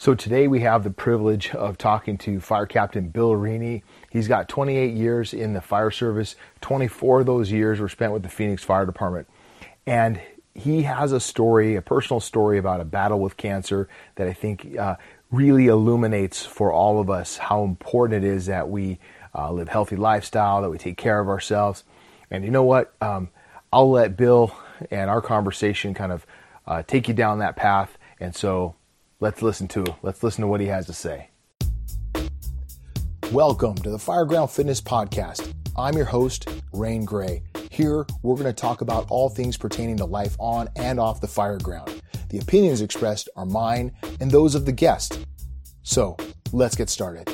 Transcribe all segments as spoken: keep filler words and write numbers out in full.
So today we have the privilege of talking to Fire Captain Bill Reaney. He's got twenty-eight years in the fire service. twenty-four of those years were spent with the Phoenix Fire Department. And he has a story, a personal story about a battle with cancer that I think uh, really illuminates for all of us how important it is that we uh, live a healthy lifestyle, that we take care of ourselves. And you know what? Um, I'll let Bill and our conversation kind of uh, take you down that path. And so let's listen to let's listen to what he has to say. Welcome to the Fireground Fitness Podcast. I'm your host, Rain Gray. Here, we're going to talk about all things pertaining to life on and off the fire ground. The opinions expressed are mine and those of the guest. So, let's get started.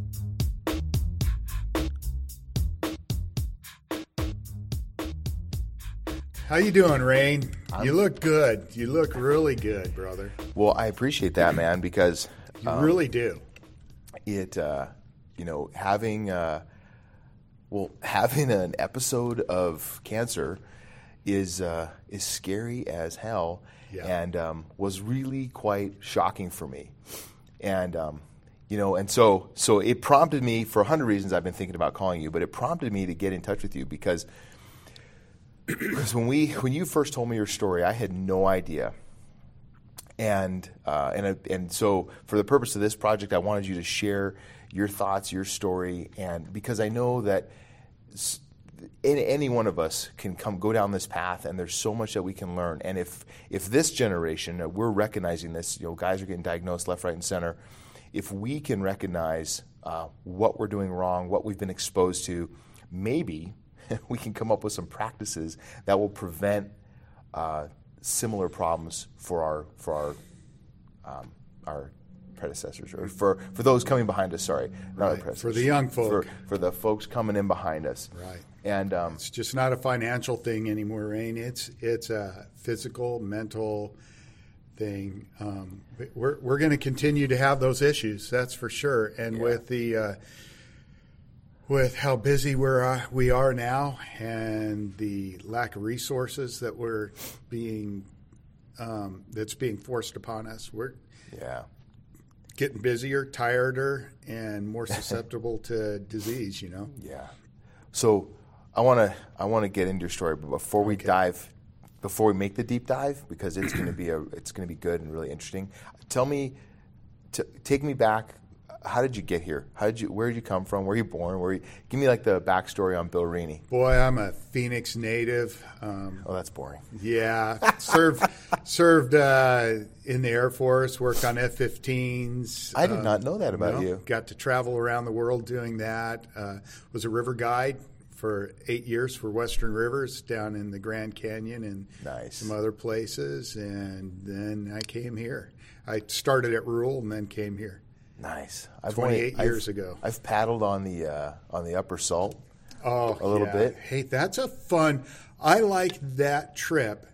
How you doing, Rain? I'm, you look good. You look really good, brother. Well, I appreciate that, man, because you um, really do. It, uh, you know, having, uh, well, having an episode of cancer is uh, is scary as hell, yeah. and um, was really quite shocking for me, and um, you know, and so so it prompted me for a hundred reasons. I've been thinking about calling you, but it prompted me to get in touch with you because. Because when we when you first told me your story, I had no idea, and uh, and and so for the purpose of this project, I wanted you to share your thoughts, your story, and because I know that any, any one of us can come go down this path, and there's so much that we can learn. And if if this generation, we're recognizing this, you know, guys are getting diagnosed left, right, and center. If we can recognize uh, what we're doing wrong, what we've been exposed to, maybe. We can come up with some practices that will prevent uh, similar problems for our for our um, our predecessors, or for, for those coming behind us. Sorry, not right. our predecessors. For the young folk, for, for the folks coming in behind us. Right. And um, it's just not a financial thing anymore, Rain. It's it's a physical, mental thing. Um, we're we're going to continue to have those issues. That's for sure. And yeah. with the uh, With how busy we're uh, we are now, and the lack of resources that we're being um, that's being forced upon us, we're yeah getting busier, tireder, and more susceptible to disease. You know. Yeah. So I want to I want to get into your story, but before we okay. dive, before we make the deep dive, because it's going to be a it's going to be good and really interesting. Tell me, t- take me back. How did you get here? How did you? Where did you come from? Where were you born? Where? You, give me like the backstory on Bill Reaney. Boy, I'm a Phoenix native. Um, oh, that's boring. Yeah, served served uh, in the Air Force. Worked on F fifteens. I did um, not know that about you. you. Know, got to travel around the world doing that. Uh, was a river guide for eight years for Western Rivers down in the Grand Canyon and nice. some other places, and then I came here. I started at Rural and then came here. Nice. I've twenty-eight only, years I've, ago. I've paddled on the uh, on the Upper Salt. Oh, a little yeah. bit. Hey, that's a fun. I like that trip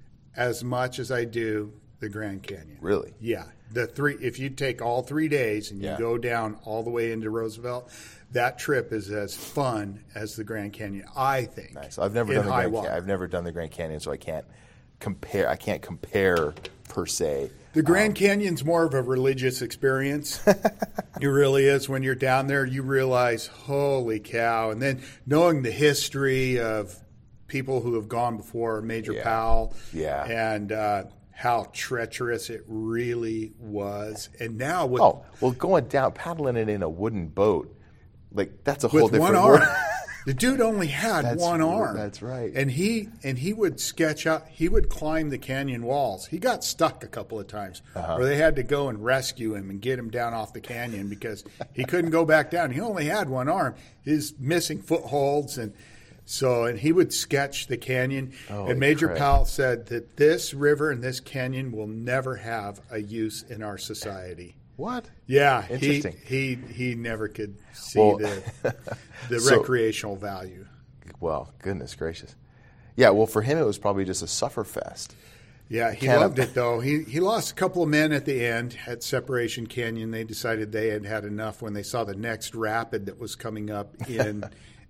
as much as I do the Grand Canyon. Really? Yeah. The three. If you take all three days and you yeah. go down all the way into Roosevelt, that trip is as fun as the Grand Canyon, I think. Nice. I've never done the Grand Canyon. I've never done the Grand Canyon, so I can't compare. I can't compare per se. The Grand um, Canyon's more of a religious experience. It really is. When you're down there, you realize, holy cow. And then knowing the history of people who have gone before, Major yeah. Powell, yeah. and uh, how treacherous it really was. And now with oh, well, going down, paddling it in a wooden boat, like that's a whole with different one arm. world. The dude only had that's, one arm. That's right. And he and he would sketch out. He would climb the canyon walls. He got stuck a couple of times, uh-huh. where they had to go and rescue him and get him down off the canyon because he couldn't go back down. He only had one arm. His missing footholds, and so and he would sketch the canyon. Holy and Major crap. Powell said that this river and this canyon will never have a use in our society. What? Yeah, Interesting. he he he never could see well, the the so, recreational value. Well, goodness gracious. Yeah, well, for him it was probably just a sufferfest. Yeah, he Can't loved have, it though. He he lost a couple of men at the end at Separation Canyon. They decided they had had enough when they saw the next rapid that was coming up in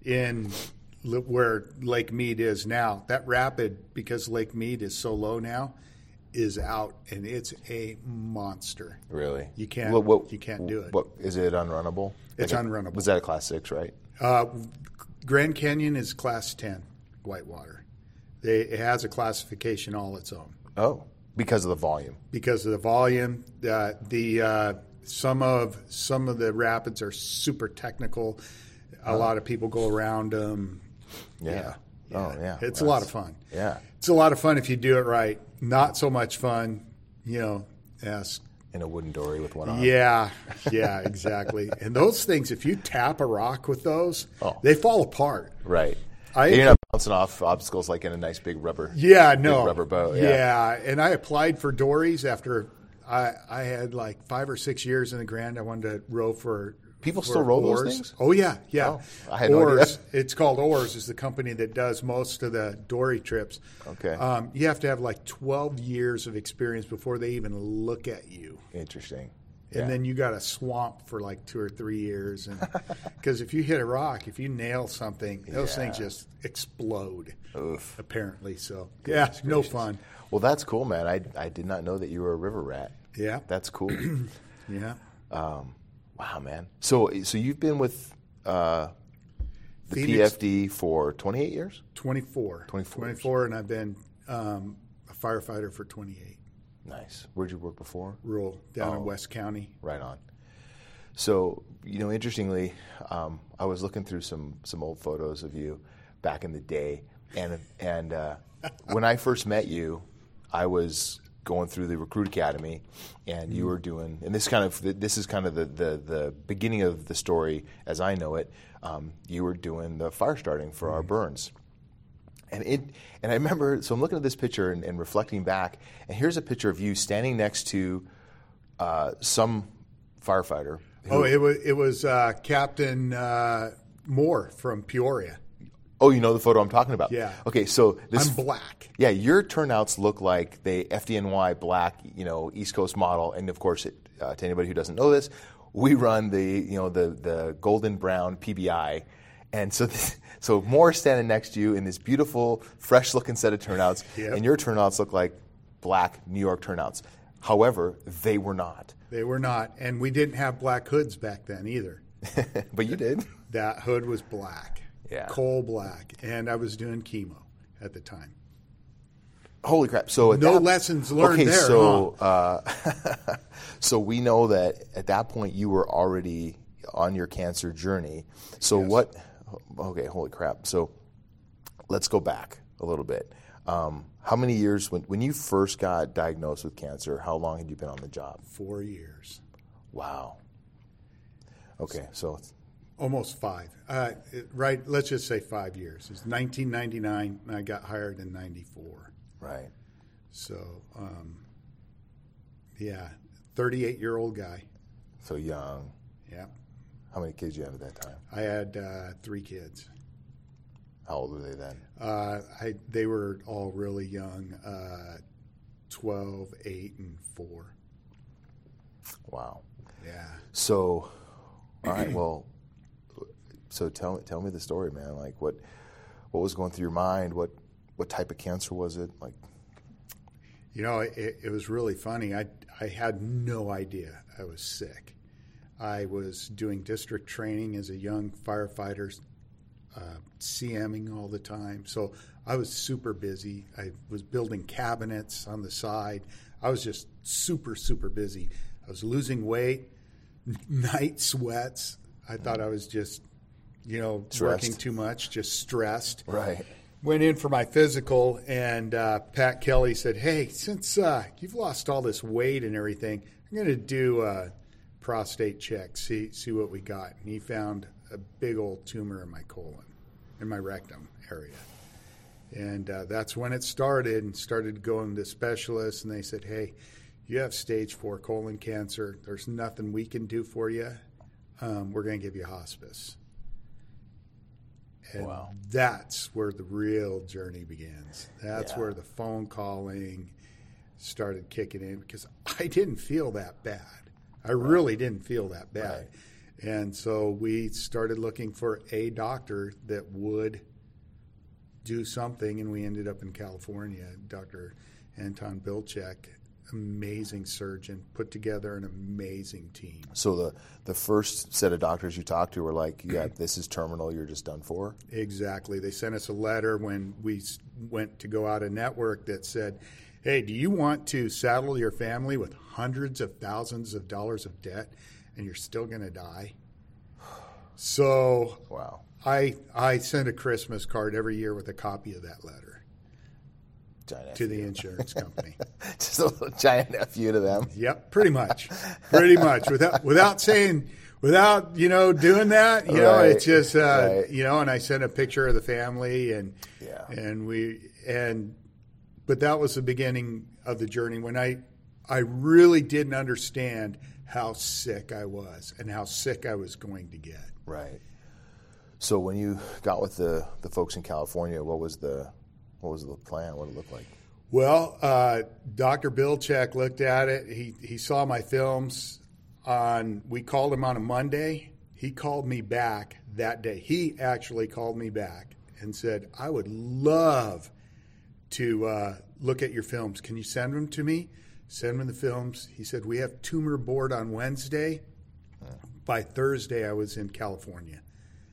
in where Lake Mead is now. That rapid, because Lake Mead is so low now, is out, and it's a monster. Really? You can't. What, what, you can't do it. What is it? Unrunnable? It's Like a- unrunnable. Was that a class six? Right. Uh, Grand Canyon is class ten whitewater. They, it has a classification all its own Oh, because of the volume. because of the volume. Uh, the uh, some of some of the rapids are super technical. A lot of people go around them. Yeah. Yeah. Oh, yeah. It's a lot That's- of fun. Yeah. It's a lot of fun if you do it right. Not so much fun, you know, as In a wooden dory with one arm. yeah, yeah, exactly. And those things, if you tap a rock with those, Oh. they fall apart. Right. I- You're not bouncing off obstacles like in a nice big rubber. Yeah, big no. rubber boat. Yeah. Yeah, and I applied for dories after I I had like five or six years in the Grand. I wanted to row for People for still row those oars. things? Oh yeah, yeah. Oh, I had no Oars. idea. It's called Oars. Is the company that does most of the dory trips. Okay. Um, you have to have like twelve years of experience before they even look at you. Interesting. And Yeah. then you got to swamp for like two or three years, and because if you hit a rock, if you nail something, those Yeah. things just explode. Oof. Apparently, so yeah, no fun. Well, that's cool, man. I, I did not know that you were a river rat. Yeah, That's cool. yeah. um, wow, man. So so you've been with uh, the Phoenix- P F D for twenty-eight years? twenty-four. twenty-four years. twenty-four, and I've been um, a firefighter for twenty-eight. Nice. Where'd you work before? Rural down Oh. in West County. Right on. So, you know, interestingly, um, I was looking through some some old photos of you back in the day, and and uh, when I first met you, I was going through the Recruit Academy, and you were doing, and this kind of this is kind of the the, the beginning of the story as I know it. Um, you were doing the fire starting for our burns. And it, and I remember, so I'm looking at this picture and, and reflecting back, and here's a picture of you standing next to uh, some firefighter. who- Oh, it was it was uh, Captain uh, Moore from Peoria. oh, you know the photo I'm talking about? Yeah. Okay, so this. I'm black. Yeah, your turnouts look like the F D N Y black, you know, East Coast model, and of course, it, uh, to anybody who doesn't know this, we run the, you know, the the golden brown P B I. And so, this, so Moore standing next to you in this beautiful, fresh-looking set of turnouts, Yep. and your turnouts look like black New York turnouts. However, they were not. They were not, and we didn't have black hoods back then either. But you did. That hood was black, Yeah. coal black, and I was doing chemo at the time. Holy crap! So at No that, lessons learned okay, there, so uh, so we know that at that point you were already on your cancer journey. So Yes. what? Okay, holy crap! So let's go back a little bit. Um, how many years when when you first got diagnosed with cancer? How long had you been on the job? Four years, Wow. Okay, so almost five. Uh, it- right, let's just say five years. It's nineteen ninety-nine, and I got hired in ninety-four. right. So, um, yeah, thirty-eight-year-old guy. So young. Yeah, How many kids you had at that time? I had uh, three kids. How old were they then? Uh, I they were all really young, uh, twelve, eight, and four. Wow. Yeah. So, all right. Well, so tell me, tell me the story, man. Like, what, what was going through your mind? What, what type of cancer was it? Like, You know, it, it was really funny. I I had no idea I was sick. I was doing district training as a young firefighter, uh, CMing all the time. So I was super busy. I was building cabinets on the side. I was just super, super busy. I was losing weight, night sweats. I thought I was just, you know, Stressed. working too much, just stressed. right. Went in for my physical, and uh, Pat Kelly said, hey, since uh, you've lost all this weight and everything, I'm going to do a prostate check, see see what we got. And he found a big old tumor in my colon, in my rectum area. And uh, that's when it started, and started going to specialists, and they said, hey, you have stage four colon cancer. There's nothing we can do for you. Um, we're going to give you hospice. And Wow. that's where the real journey begins. That's Yeah. where the phone calling started kicking in, because I didn't feel that bad. I really didn't feel that bad. Right. And so we started looking for a doctor that would do something, and we ended up in California. Doctor Anton Bilchek, amazing surgeon, put together an amazing team. So the, the first set of doctors you talked to were like, yeah, this is terminal, you're just done for? Exactly. They sent us a letter when we went to go out of network that said, hey, do you want to saddle your family with hundreds of thousands of dollars of debt and you're still going to die? So wow. I I send a Christmas card every year with a copy of that letter. Giant to the insurance company. Just a little giant F you to them. Yep, pretty much. Pretty much. Without without saying, without, you know, doing that, you right. know, it's just, uh, right. you know, and I sent a picture of the family and, yeah. and we, and, but that was the beginning of the journey when I, I really didn't understand how sick I was and how sick I was going to get. Right. So when you got with the, the folks in California, what was the, What was the plan? What did it look like? Well, uh, Doctor Bilchek looked at it. He he saw my films on. We called him on a Monday. He called me back that day. He actually called me back and said, "I would love to uh, look at your films. Can you send them to me?" Send him the films. He said, "We have tumor board on Wednesday. Hmm. By Thursday, I was in California."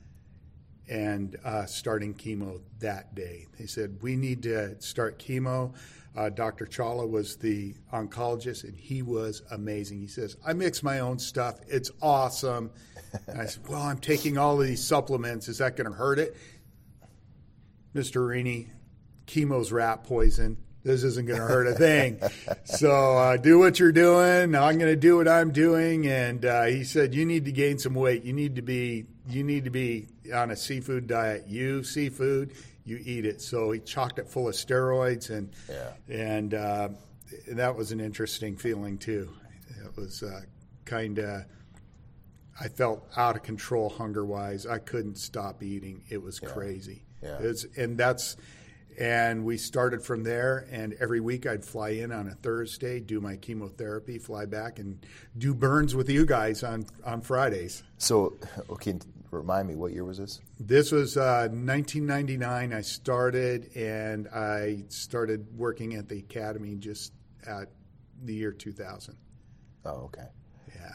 And uh, starting chemo that day. They said, we need to start chemo. Uh, Doctor Chawla was the oncologist, and he was amazing. He says, I mix my own stuff. It's awesome. And I said, well, I'm taking all of these supplements. Is that going to hurt it? Mister Rini, chemo's rat poison. This isn't going to hurt a thing. So uh, do what you're doing. I'm going to do what I'm doing. And uh, he said, you need to gain some weight. You need to be you need to be on a seafood diet. You seafood, you eat it. So he chocked it full of steroids, and yeah. and uh, that was an interesting feeling too. It was uh, kind of. I felt out of control hunger wise. I couldn't stop eating. It was yeah. crazy. Yeah. It's, and that's. And we started from there, and every week I'd fly in on a Thursday, do my chemotherapy, fly back, and do burns with you guys on, on Fridays. So, okay, remind me, what year was this? This was uh, nineteen ninety-nine. I started, and I started working at the academy just at the year two thousand. Oh, okay. Yeah.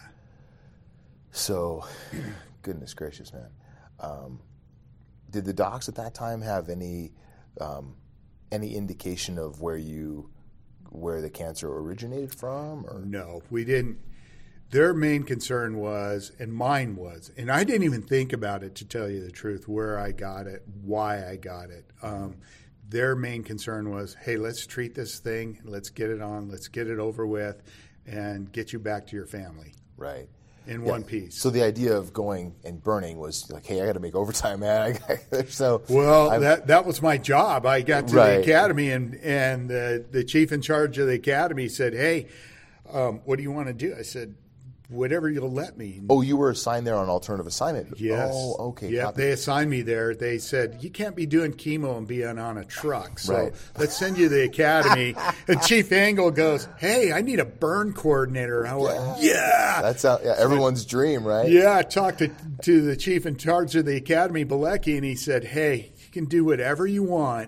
So, goodness gracious, man. Um, did the docs at that time have any... Um, any indication of where you, where the cancer originated from? Or? No, we didn't. Their main concern was, and mine was, and I didn't even think about it, to tell you the truth, where I got it, why I got it. Um, their main concern was, hey, let's treat this thing, let's get it on, let's get it over with, and get you back to your family. Right. In yeah. one piece. So the idea of going and burning was like, hey, I got to make overtime, man. so well, I'm, that that was my job. I got to right. the academy, and and the the chief in charge of the academy said, "Hey, um, what do you want to do?" I said, "Whatever you'll let me." Oh, you were assigned there on alternative assignment. Yes. Oh, okay. Yeah, Copy. they assigned me there. They said, you can't be doing chemo and being on a truck. So right. let's send you to the academy. And Chief Engel goes, hey, I need a burn coordinator. I went, yeah. That's how, yeah, everyone's dream, right? Yeah, I talked to, to the chief in charge of the academy, Bilecki, and he said, hey, you can do whatever you want,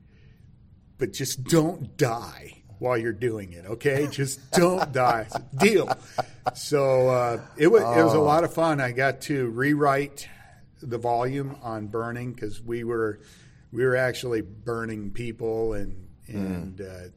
but just don't die while you're doing it, okay? Just don't die. Said, deal. So uh, it was oh. it was a lot of fun. I got to rewrite the volume on burning because we were we were actually burning people, and and mm. uh,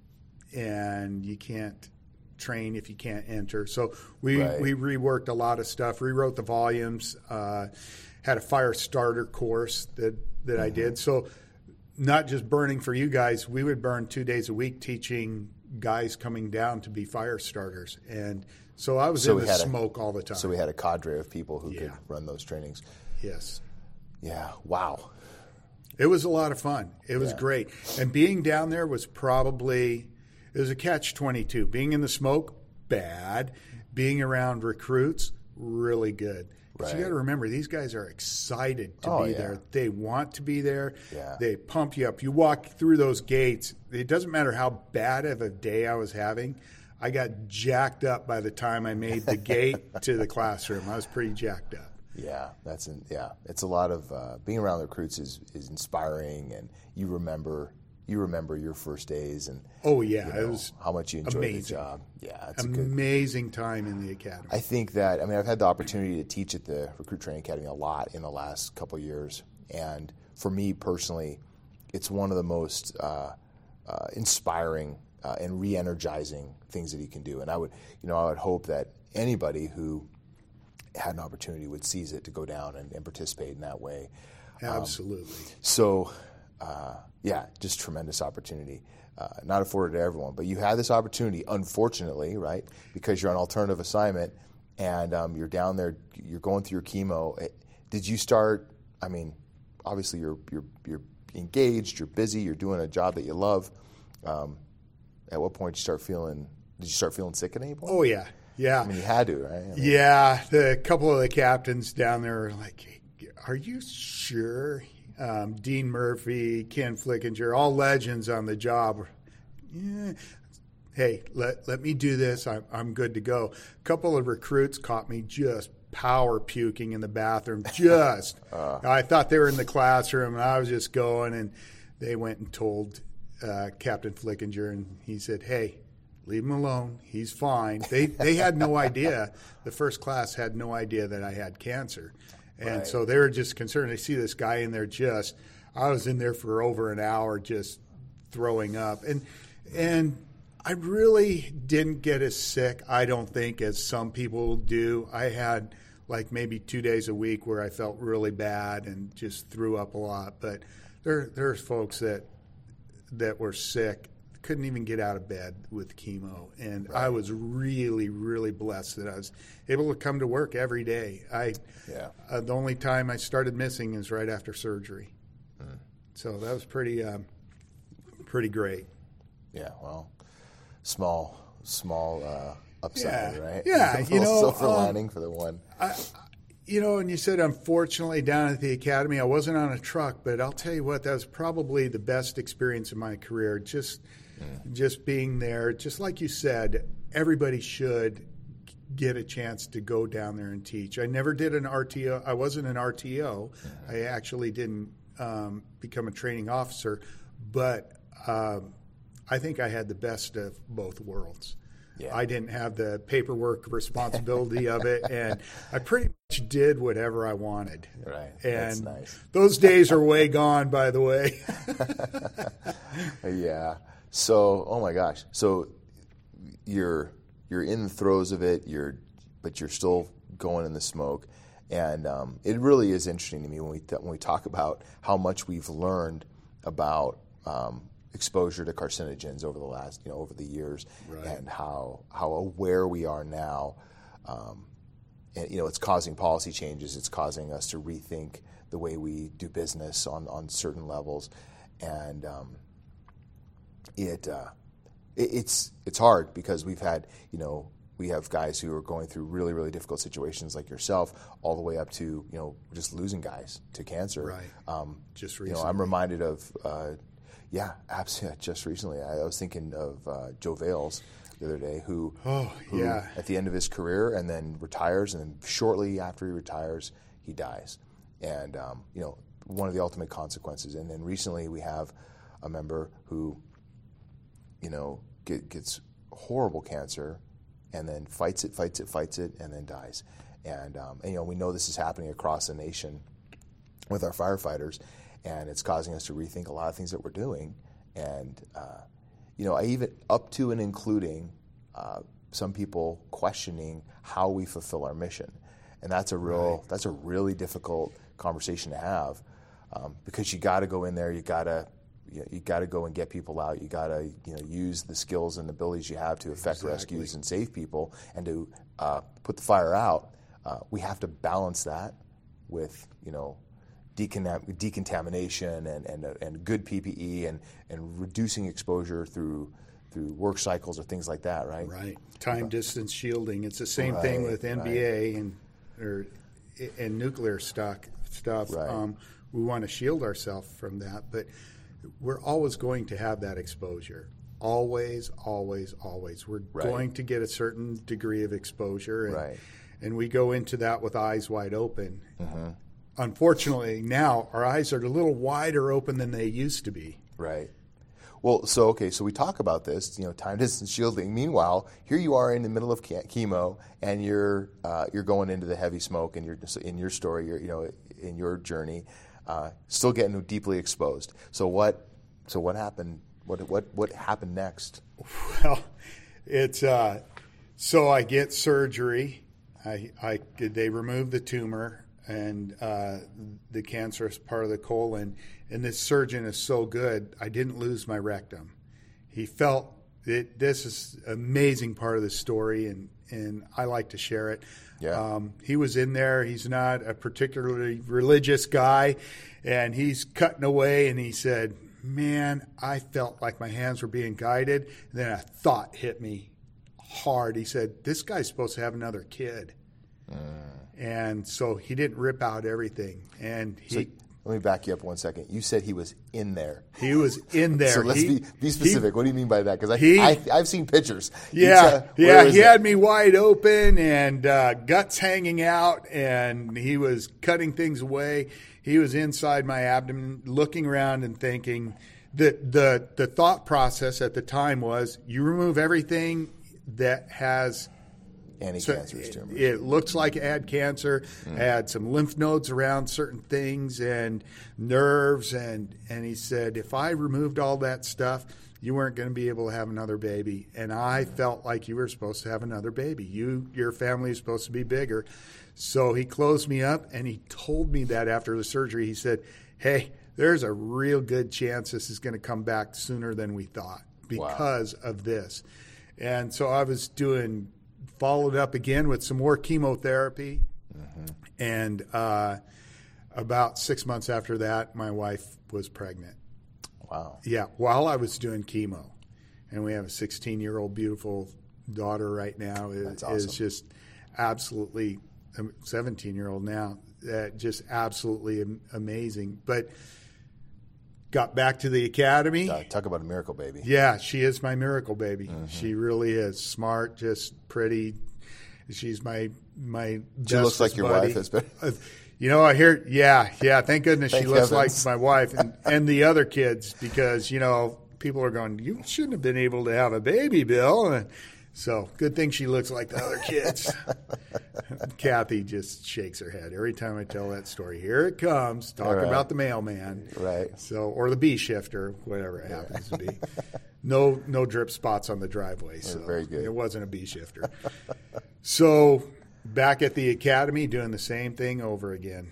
and you can't train if you can't enter. So we right. we reworked a lot of stuff, rewrote the volumes, uh, had a fire starter course that that mm-hmm. I did. So not just burning for you guys, we would burn two days a week teaching guys coming down to be fire starters. And so I was so in the smoke a, all the time. So we had a cadre of people who yeah. could run those trainings. Yes. Yeah. Wow. It was a lot of fun. It was yeah. great. And being down there was probably, it was a catch twenty-two. Being in the smoke, bad. Being around recruits, really good. Because right. you got to remember, these guys are excited to oh, be yeah. there. They want to be there. Yeah. They pump you up. You walk through those gates. It doesn't matter how bad of a day I was having. I got jacked up by the time I made the gate to the classroom. I was pretty jacked up. Yeah, that's an, yeah. It's a lot of uh, being around the recruits is, is inspiring, and you remember you remember your first days and oh yeah, you know, it was how much you enjoyed amazing. the job. Yeah, it's a good. Amazing time in the academy. I think that I mean I've had the opportunity to teach at the Recruit Training Academy a lot in the last couple of years, and for me personally, it's one of the most uh, uh, inspiring uh, and re-energizing things that you can do. And I would, you know, I would hope that anybody who had an opportunity would seize it to go down and, and participate in that way. Absolutely. Um, so, uh, yeah, just tremendous opportunity. Uh, not afforded to everyone, but you had this opportunity, unfortunately, right, because you're on alternative assignment and um, you're down there, you're going through your chemo. Did you start, I mean, obviously you're you're you're engaged, you're busy, you're doing a job that you love. Um, at what point did you start feeling, did you start feeling sick at any point? Oh, yeah. Yeah. I mean, you had to, right? I mean, yeah. The couple of the captains down there were like, are you sure? Um, Dean Murphy, Ken Flickinger, all legends on the job. Yeah. Hey, let let me do this. I'm I'm good to go. A couple of recruits caught me just power puking in the bathroom. Just, uh, I thought they were in the classroom, and I was just going. And they went and told uh, Captain Flickinger, and he said, "Hey, leave him alone. He's fine." They they had no idea. The first class had no idea that I had cancer. And right. so they were just concerned. They see this guy in there just, I was in there for over an hour just throwing up. And and I really didn't get as sick, I don't think, as some people do. I had like maybe two days a week where I felt really bad and just threw up a lot. But there there's folks that that were sick, couldn't even get out of bed with chemo. And right. I was really, really blessed that I was able to come to work every day. I yeah. uh, the only time I started missing is right after surgery. Mm. So that was pretty um, pretty great. Yeah, well, small, small uh, upside, yeah. right? Yeah, you know, silver um, lining for the one. I, you know, and you said, unfortunately, down at the academy, I wasn't on a truck, but I'll tell you what, that was probably the best experience of my career. Just Mm. Just being there, just like you said, everybody should get a chance to go down there and teach. I never did an R T O. I wasn't an R T O. Mm-hmm. I actually didn't um, become a training officer, but um, I think I had the best of both worlds. Yeah. I didn't have the paperwork responsibility of it, and I pretty much did whatever I wanted. Right. And That's nice. Those days are way gone, by the way. Yeah. So, oh my gosh. So you're you're in the throes of it. You're, but you're still going in the smoke, and um, it really is interesting to me when we th- when we talk about how much we've learned about um, exposure to carcinogens over the last, you know, over the years, right. and how how aware we are now. Um, and you know, it's causing policy changes. It's causing us to rethink the way we do business on on certain levels, and um, It, uh, it it's it's hard because we've had, you know, we have guys who are going through really, really difficult situations like yourself, all the way up to, you know, just losing guys to cancer. Right. Um, just recently. recently. You know, I'm reminded of, uh, yeah, absolutely. Just recently, I, I was thinking of uh, Joe Vales the other day, who, oh, who yeah. at the end of his career and then retires, and then shortly after he retires, he dies. And, um, you know, one of the ultimate consequences. And then recently we have a member who, you know, get, gets horrible cancer, and then fights it, fights it, fights it, and then dies. And, um, and you know, we know this is happening across the nation with our firefighters, and it's causing us to rethink a lot of things that we're doing. And uh, you know, I even up to and including uh, some people questioning how we fulfill our mission, and that's a real, right. that's a really difficult conversation to have, um, because you got to go in there, you got to. You, you got to go and get people out. You got to, you know, use the skills and abilities you have to effect exactly. rescues and save people, and to uh, put the fire out. Uh, we have to balance that with, you know, decon- decontamination and, and and good P P E and, and reducing exposure through through work cycles or things like that. Right. Right. Time distance shielding. It's the same right, thing with N B A right. and or and nuclear stock stuff. Right. Um, we want to shield ourselves from that, but we're always going to have that exposure. Always, always, always. We're right. going to get a certain degree of exposure, and, right. and we go into that with eyes wide open. Mm-hmm. Unfortunately, now our eyes are a little wider open than they used to be. Right. Well, so okay, so we talk about this, you know, time distance shielding. Meanwhile, here you are in the middle of chemo, and you're uh, you're going into the heavy smoke, and you're in your story, you're, you know, in your journey, uh, still getting deeply exposed. So what? So what happened? What what what happened next? Well, it's uh, so I get surgery. I I they remove the tumor and uh, the cancerous part of the colon. And this surgeon is so good, I didn't lose my rectum. He felt it, this is an amazing part of the story, and, and I like to share it. Yeah. Um, he was in there. He's not a particularly religious guy, and he's cutting away, and he said, man, I felt like my hands were being guided. And then a thought hit me hard. He said, this guy's supposed to have another kid. Mm. And so he didn't rip out everything. And he... So- Let me back you up one second. You said he was in there. He was in there. So let's he, be, be specific. He, what do you mean by that? Because I, he, I, I've seen pictures. Yeah, yeah. He it? had me wide open and uh, guts hanging out, and he was cutting things away. He was inside my abdomen, looking around and thinking. The the the thought process at the time was: you remove everything that has. Anti-cancerous so tumors. It, it looks like it had cancer, mm. had some lymph nodes around certain things and nerves. And, and he said, if I removed all that stuff, you weren't going to be able to have another baby. And I mm. felt like you were supposed to have another baby. You, your family is supposed to be bigger. So he closed me up, and he told me that after the surgery. He said, hey, there's a real good chance this is going to come back sooner than we thought because wow. of this. And so I was doing... followed up again with some more chemotherapy. Mm-hmm. And uh, about six months after that, my wife was pregnant. Wow. Yeah, while I was doing chemo. And we have a sixteen-year-old beautiful daughter right now. It That's awesome. Is just absolutely, seventeen-year-old now, uh, just absolutely amazing. But got back to the academy. Uh, talk about a miracle baby. Yeah, she is my miracle baby. Mm-hmm. She really is smart, just pretty. She's my my. She looks like your buddy. wife has been. Uh, you know, I hear. Yeah, yeah. Thank goodness thank she looks heavens. like my wife and, and the other kids, because you know people are going, you shouldn't have been able to have a baby, Bill. And so good thing she looks like the other kids. Kathy just shakes her head every time I tell that story. Here it comes. Talk right. about the mailman. Right. So, or the bee shifter, whatever it happens to be. No, no drip spots on the driveway. So very good. It wasn't a bee shifter. So back at the academy, doing the same thing over again.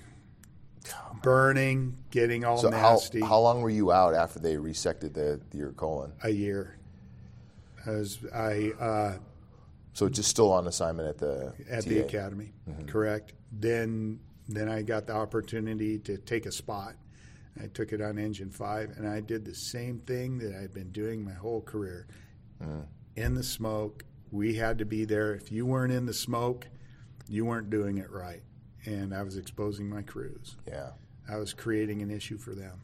Burning, getting all so nasty. How, how long were you out after they resected the your colon? A year. I was, I, uh, so just still on assignment at the at T A. the academy, mm-hmm. correct. Then then I got the opportunity to take a spot. I took it on Engine five, and I did the same thing that I'd been doing my whole career. Mm. In the smoke, we had to be there. If you weren't in the smoke, you weren't doing it right. And I was exposing my crews. Yeah. I was creating an issue for them.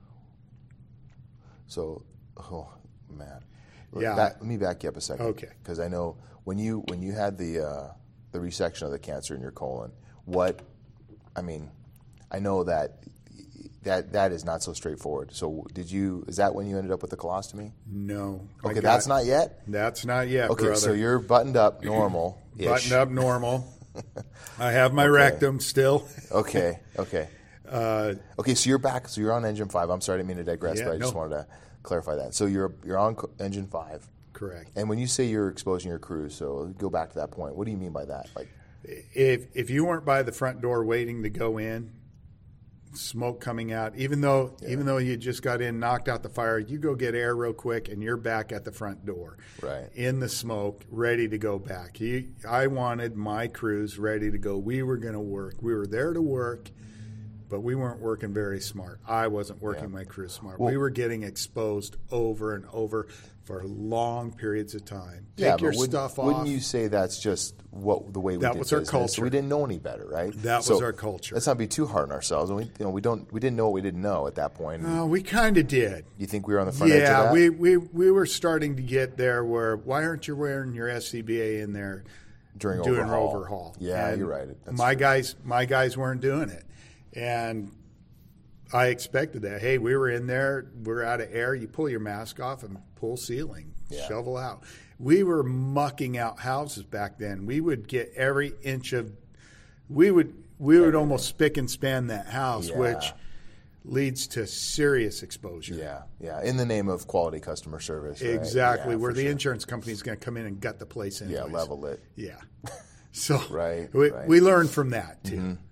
So, oh, man. Yeah. That, let me back you up a second. Okay. Because I know when you when you had the uh, the resection of the cancer in your colon, what I mean, I know that that that is not so straightforward. So, did you? Is that when you ended up with the colostomy? No. Okay, got, that's not yet. That's not yet. Okay, brother. so you're buttoned up, normal. Buttoned up, normal. I have my okay. rectum still. okay. Okay. Uh, okay. So you're back. So you're on Engine five. I'm sorry, I didn't mean to digress, yeah, but I just no. wanted to clarify that. So you're you're on Engine five. Correct. And when you say you're exposing your crews, so go back to that point. What do you mean by that? Like, if if you weren't by the front door waiting to go in, smoke coming out, even though yeah. even though you just got in, knocked out the fire, you go get air real quick, and you're back at the front door, right, in the smoke, ready to go back. You, I wanted my crews ready to go. We were going to work. We were there to work. But we weren't working very smart. I wasn't working yeah. my crew smart. Well, we were getting exposed over and over for long periods of time. Take yeah, your but wouldn't, stuff off. Wouldn't you say that's just what the way we that did was our business? culture. So we didn't know any better, right? That so was our culture. Let's not be too hard on ourselves. And we, you know, we don't, we didn't know what we didn't know at that point. Uh, we kind of did. You think we were on the front yeah, edge of that? we we we were starting to get there. Where why aren't you wearing your S C B A in there during doing overhaul? overhaul? Yeah, and you're right. That's my true. guys, my guys weren't doing it, and I expected that. Hey, we were in there. We're out of air. You pull your mask off and pull ceiling, Yeah. shovel out. We were mucking out houses back then. We would get every inch of. We would we would almost spick and span that house, Yeah. which leads to serious exposure. Yeah, yeah. In the name of quality customer service. Right? Exactly, Yeah, where for the sure. insurance company is going to come in and gut the place anyways. Yeah, level it. Yeah. So Right, we, right. we learned from that too. Mm-hmm.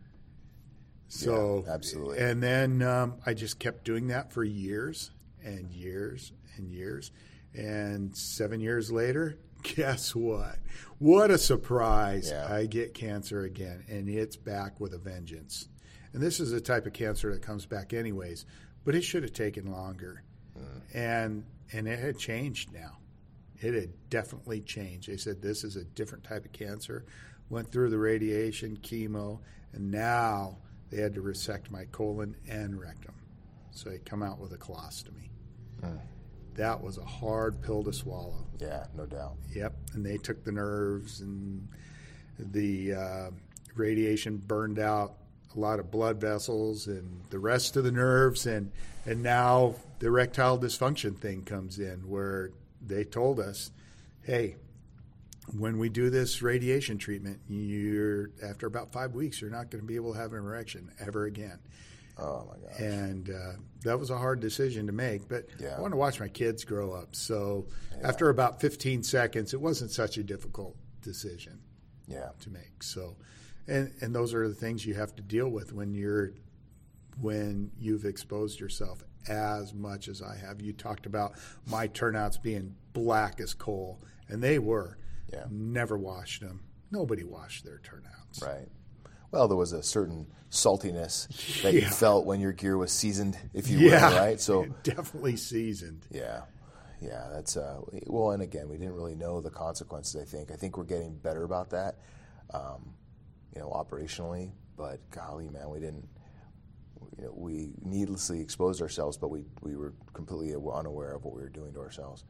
So Yeah, absolutely. And then um, I just kept doing that for years and years and years. And seven years later, guess what? What a surprise. Yeah. I get cancer again, and it's back with a vengeance. And this is a type of cancer that comes back anyways, but it should have taken longer. Mm. And and it had changed now. It had definitely changed. They said this is a different type of cancer. Went through the radiation, chemo, and now they had to resect my colon and rectum. So they come out with a colostomy. Mm. That was a hard pill to swallow. Yeah, no doubt. Yep. And they took the nerves, and the uh, radiation burned out a lot of blood vessels and the rest of the nerves. And, and now the erectile dysfunction thing comes in, where they told us, hey, when we do this radiation treatment, you're after about five weeks, you're not going to be able to have an erection ever again. Oh, my gosh. And uh, that was a hard decision to make, but Yeah. I want to watch my kids grow up. So after about fifteen seconds, it wasn't such a difficult decision Yeah. to make. So, and and those are the things you have to deal with when you're when you've exposed yourself as much as I have. You talked about my turnouts being black as coal, and they were. Yeah. Never washed them. Nobody washed their turnouts. Right. Well, there was a certain saltiness that you Yeah. felt when your gear was seasoned, if you Yeah, will, right? So, definitely seasoned. yeah, yeah, that's uh, well. And again, we didn't really know the consequences. I think. I think we're getting better about that, um, you know, operationally. But golly, man, we didn't. You know, we needlessly exposed ourselves, but we we were completely unaware of what we were doing to ourselves.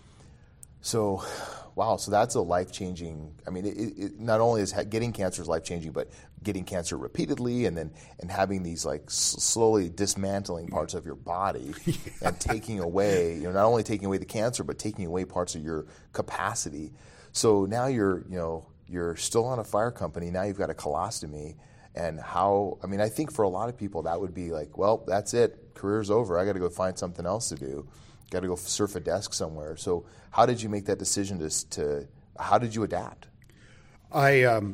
So, wow, so that's a life-changing, I mean, it, it, not only is getting cancer is life-changing, but getting cancer repeatedly and then and having these, like, s- slowly dismantling parts of your body yeah. and taking away, you know, not only taking away the cancer, but taking away parts of your capacity. So now you're, you know, you're still on a fire company, now you've got a colostomy, and how, I mean, I think for a lot of people that would be like, well, that's it, career's over, I got to go find something else to do. Got to go surf a desk somewhere. So, how did you make that decision to? to how did you adapt? I, um,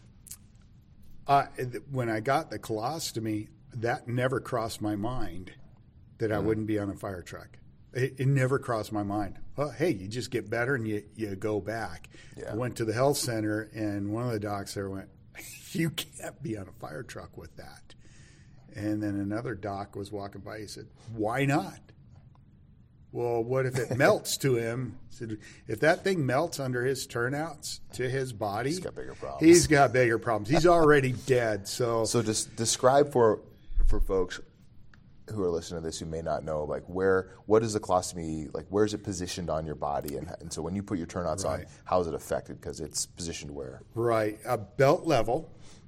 I when I got the colostomy, that never crossed my mind that mm. I wouldn't be on a fire truck. It, it never crossed my mind. Oh, hey, you just get better and you you go back. Yeah. I went to the health center, and one of the docs there went, "You can't be on a fire truck with that." And then another doc was walking by. He said, "Why not?" Well, what if it melts to him? Said, if that thing melts under his turnouts to his body, he's got bigger problems. He's got bigger problems. He's already dead. So, so just describe for for folks who are listening to this who may not know, like where what is the colostomy like? Where is it positioned on your body? And, and so when you put your turnouts right. on, how is it affected? Because it's positioned where? Right, a belt level,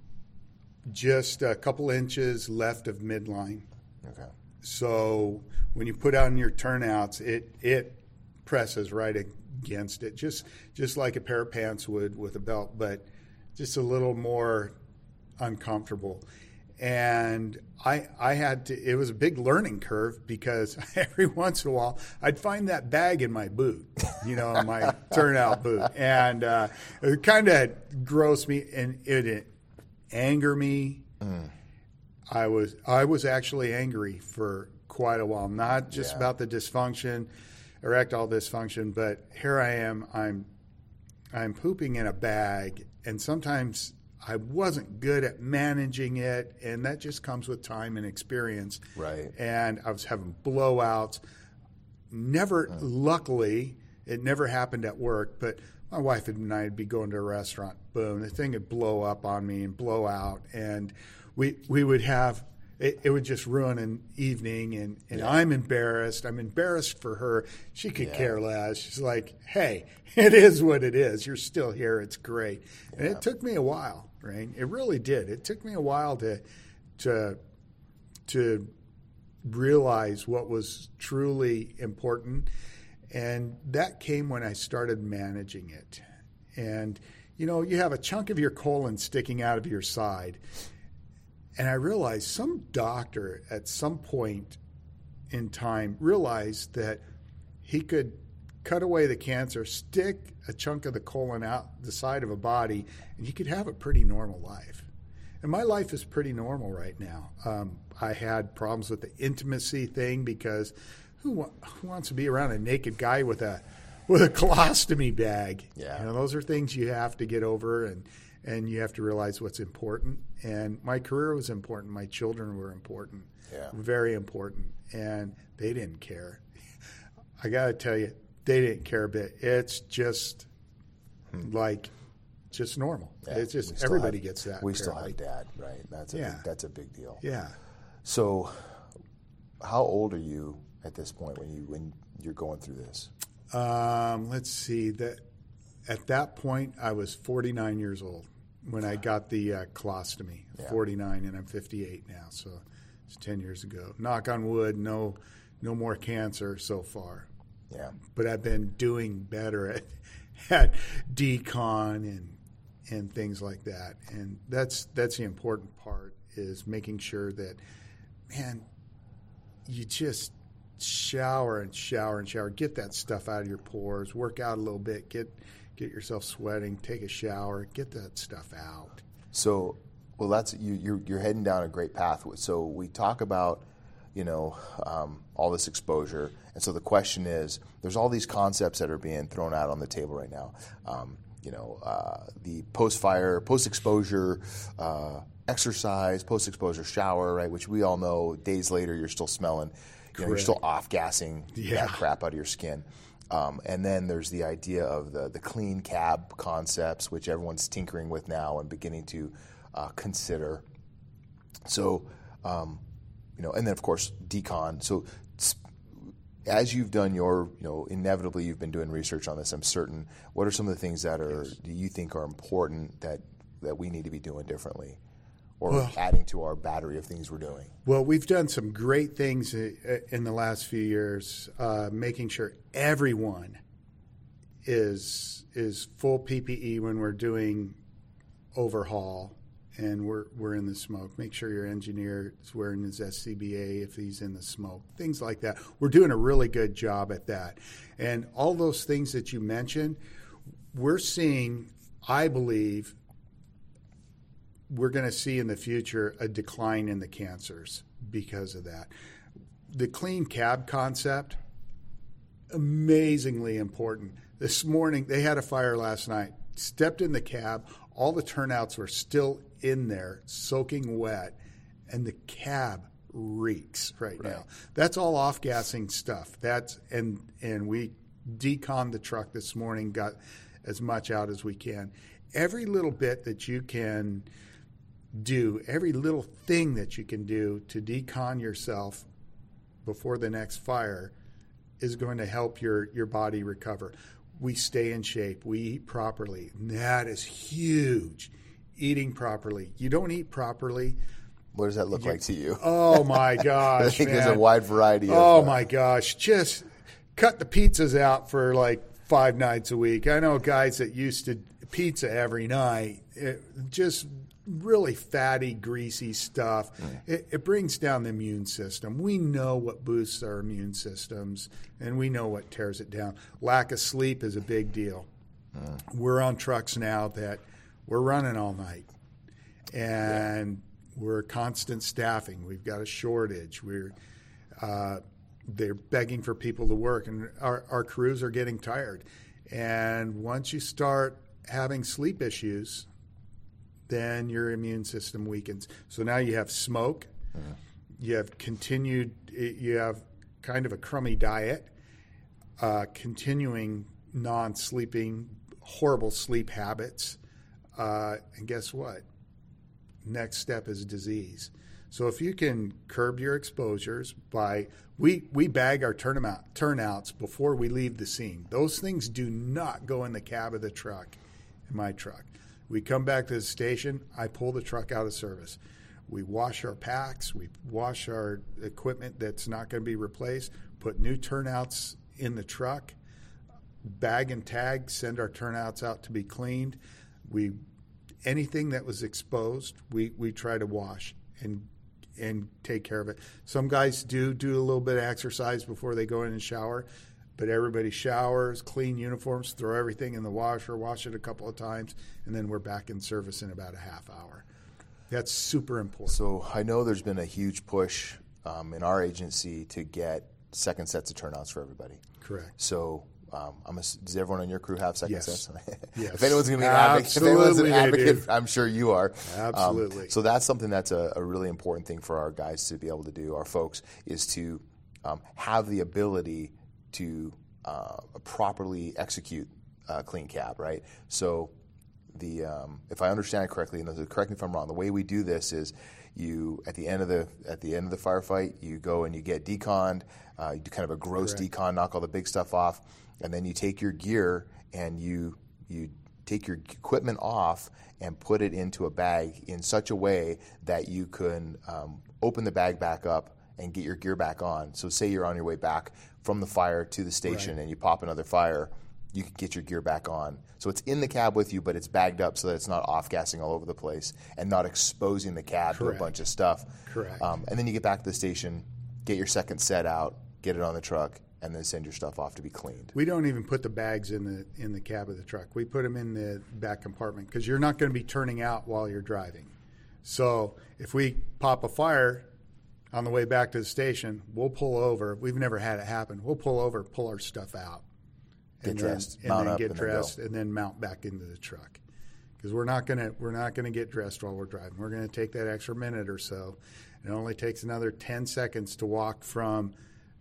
just a couple inches left of midline. Okay. So when you put on your turnouts, it it presses right against it, just just like a pair of pants would with a belt, but just a little more uncomfortable. And I I had to. It was a big learning curve because every once in a while I'd find that bag in my boot, you know, my turnout boot, and uh, it kind of grossed me, and it, it anger me. Mm. I was I was actually angry for quite a while, not just yeah. about the dysfunction, erectile dysfunction, but here I am, I'm I'm pooping in a bag, and sometimes I wasn't good at managing it, and that just comes with time and experience. Right. And I was having blowouts. Never, mm. luckily, it never happened at work, but my wife and I would be going to a restaurant, boom, the thing would blow up on me and blow out, and we we would have it, it would just ruin an evening, and, and yeah. I'm embarrassed. I'm embarrassed for her. She could yeah. care less. She's like, hey, it is what it is. You're still here. It's great. Yeah. And it took me a while, right? It really did. It took me a while to to to realize what was truly important. And that came when I started managing it. And, you know, you have a chunk of your colon sticking out of your side. And I realized some doctor at some point in time realized that he could cut away the cancer, stick a chunk of the colon out the side of a body, and you could have a pretty normal life. And my life is pretty normal right now. Um, I had problems with the intimacy thing because who, wa- who wants to be around a naked guy with a with a colostomy bag? Yeah. You know, those are things you have to get over, and, and you have to realize what's important. And my career was important. My children were important, yeah. very important, and they didn't care. I got to tell you, they didn't care a bit. It's just hmm. like just normal. Yeah, it's just everybody have, gets that. We apparently. still have dad, right? That's a yeah. big, that's a big deal. Yeah. So, how old are you at this point when you when you're going through this? Um, let's see. That at that point, I was forty-nine years old when I got the uh, colostomy. Yeah. forty-nine, and I'm fifty-eight now, so it's ten years ago. Knock on wood, no, no more cancer so far. Yeah. But I've been doing better at at decon and and things like that, and that's that's the important part, is making sure that, man, you just shower and shower and shower, get that stuff out of your pores, work out a little bit, get get yourself sweating, take a shower, get that stuff out. So, well, that's you, you're you're heading down a great path. So we talk about, you know, um, all this exposure, and so the question is, there's all these concepts that are being thrown out on the table right now. Um, you know, uh, the post-fire, post-exposure uh, exercise, post-exposure shower, right? Which we all know, days later you're still smelling, you know, you're still off-gassing Yeah. that crap out of your skin. Um, and then there's the idea of the the clean cab concepts, which everyone's tinkering with now and beginning to uh, consider. So, um, you know, and then of course decon. So, as you've done your, you know, inevitably you've been doing research on this, I'm certain. What are some of the things that are do you think are important that that we need to be doing differently, or well, adding to our battery of things we're doing? Well, we've done some great things in the last few years, uh, making sure everyone is is full P P E when we're doing overhaul and we're we're in the smoke. Make sure your engineer is wearing his S C B A if he's in the smoke, things like that. We're doing a really good job at that. And all those things that you mentioned, we're seeing, I believe, we're going to see in the future a decline in the cancers because of that. The clean cab concept, amazingly important. This morning, they had a fire last night, stepped in the cab, all the turnouts were still in there, soaking wet, and the cab reeks right, right. now. That's all off-gassing stuff. That's and and we deconned the truck this morning, got as much out as we can. Every little bit that you can do, every little thing that you can do to decon yourself before the next fire is going to help your, your body recover. We stay in shape. We eat properly. And that is huge. Eating properly. You don't eat properly. What does that look like to you? Oh, my gosh, I think man. there's a wide variety of Oh, uh, my gosh. Just cut the pizzas out for like five nights a week. I know guys that used to pizza every night. It, just really fatty, greasy stuff. Mm. It, it brings down the immune system. We know what boosts our immune systems, and we know what tears it down. Lack of sleep is a big deal. Mm. We're on trucks now that we're running all night, and yeah. we're constant staffing. We've got a shortage. We're uh, they're begging for people to work, and our, our crews are getting tired. And once you start having sleep issues, then your immune system weakens. So now you have smoke, mm-hmm. you have continued, you have kind of a crummy diet, uh, continuing non-sleeping, horrible sleep habits, uh, and guess what? Next step is disease. So if you can curb your exposures by, we, we bag our turnout, turnouts before we leave the scene. Those things do not go in the cab of the truck, in my truck. We come back to the station, I pull the truck out of service. We wash our packs. We wash our equipment that's not going to be replaced. Put new turnouts in the truck. Bag and tag. Send our turnouts out to be cleaned. We anything that was exposed, we, we try to wash and and take care of it. Some guys do do a little bit of exercise before they go in and shower, but everybody showers, clean uniforms, throw everything in the washer, wash it a couple of times, and then we're back in service in about a half hour. That's super important. So I know there's been a huge push um, in our agency to get second sets of turnouts for everybody. Correct. So um, I'm a, does everyone on your crew have second Yes. sets? Yes. If anyone's going to be an advocate, if anyone's an advocate, I'm sure you are. Absolutely. Um, so that's something that's a, a really important thing for our guys to be able to do, our folks, is to um, have the ability to uh, properly execute uh, clean cab, right? So the um, if I understand it correctly, and correct me if I'm wrong, the way we do this is you at the end of the at the end of the firefight, you go and you get deconned, uh, you do kind of a gross Correct. decon, knock all the big stuff off, and then you take your gear and you you take your equipment off and put it into a bag in such a way that you can um, open the bag back up and get your gear back on. So say you're on your way back from the fire to the station Right. and you pop another fire, you can get your gear back on. So it's in the cab with you, but it's bagged up so that it's not off-gassing all over the place and not exposing the cab Correct. to a bunch of stuff. Correct. Um, and then you get back to the station, get your second set out, get it on the truck, and then send your stuff off to be cleaned. We don't even put the bags in the in the cab of the truck. We put them in the back compartment because you're not going to be turning out while you're driving. So if we pop a fire on the way back to the station, we'll pull over. We've never had it happen. We'll pull over, pull our stuff out, Get and dressed, then, mount and then up, get and then dressed, go. and then mount back into the truck. Because we're not gonna we're not gonna get dressed while we're driving. We're gonna take that extra minute or so. It only takes another ten seconds to walk from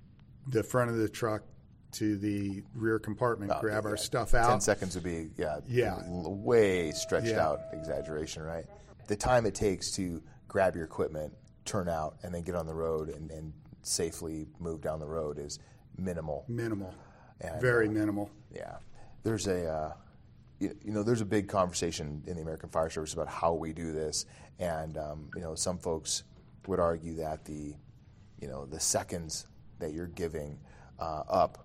the front of the truck to the rear compartment, Oh, grab yeah. our stuff out. Ten seconds would be, yeah, Yeah. l- way stretched Yeah. out exaggeration, right? The time it takes to grab your equipment, turn out, and then get on the road and, and safely move down the road is minimal. Minimal, And, very uh, minimal. Yeah. There's a, uh, you, you know, there's a big conversation in the American Fire Service about how we do this. And, um, you know, some folks would argue that the, you know, the seconds that you're giving uh, up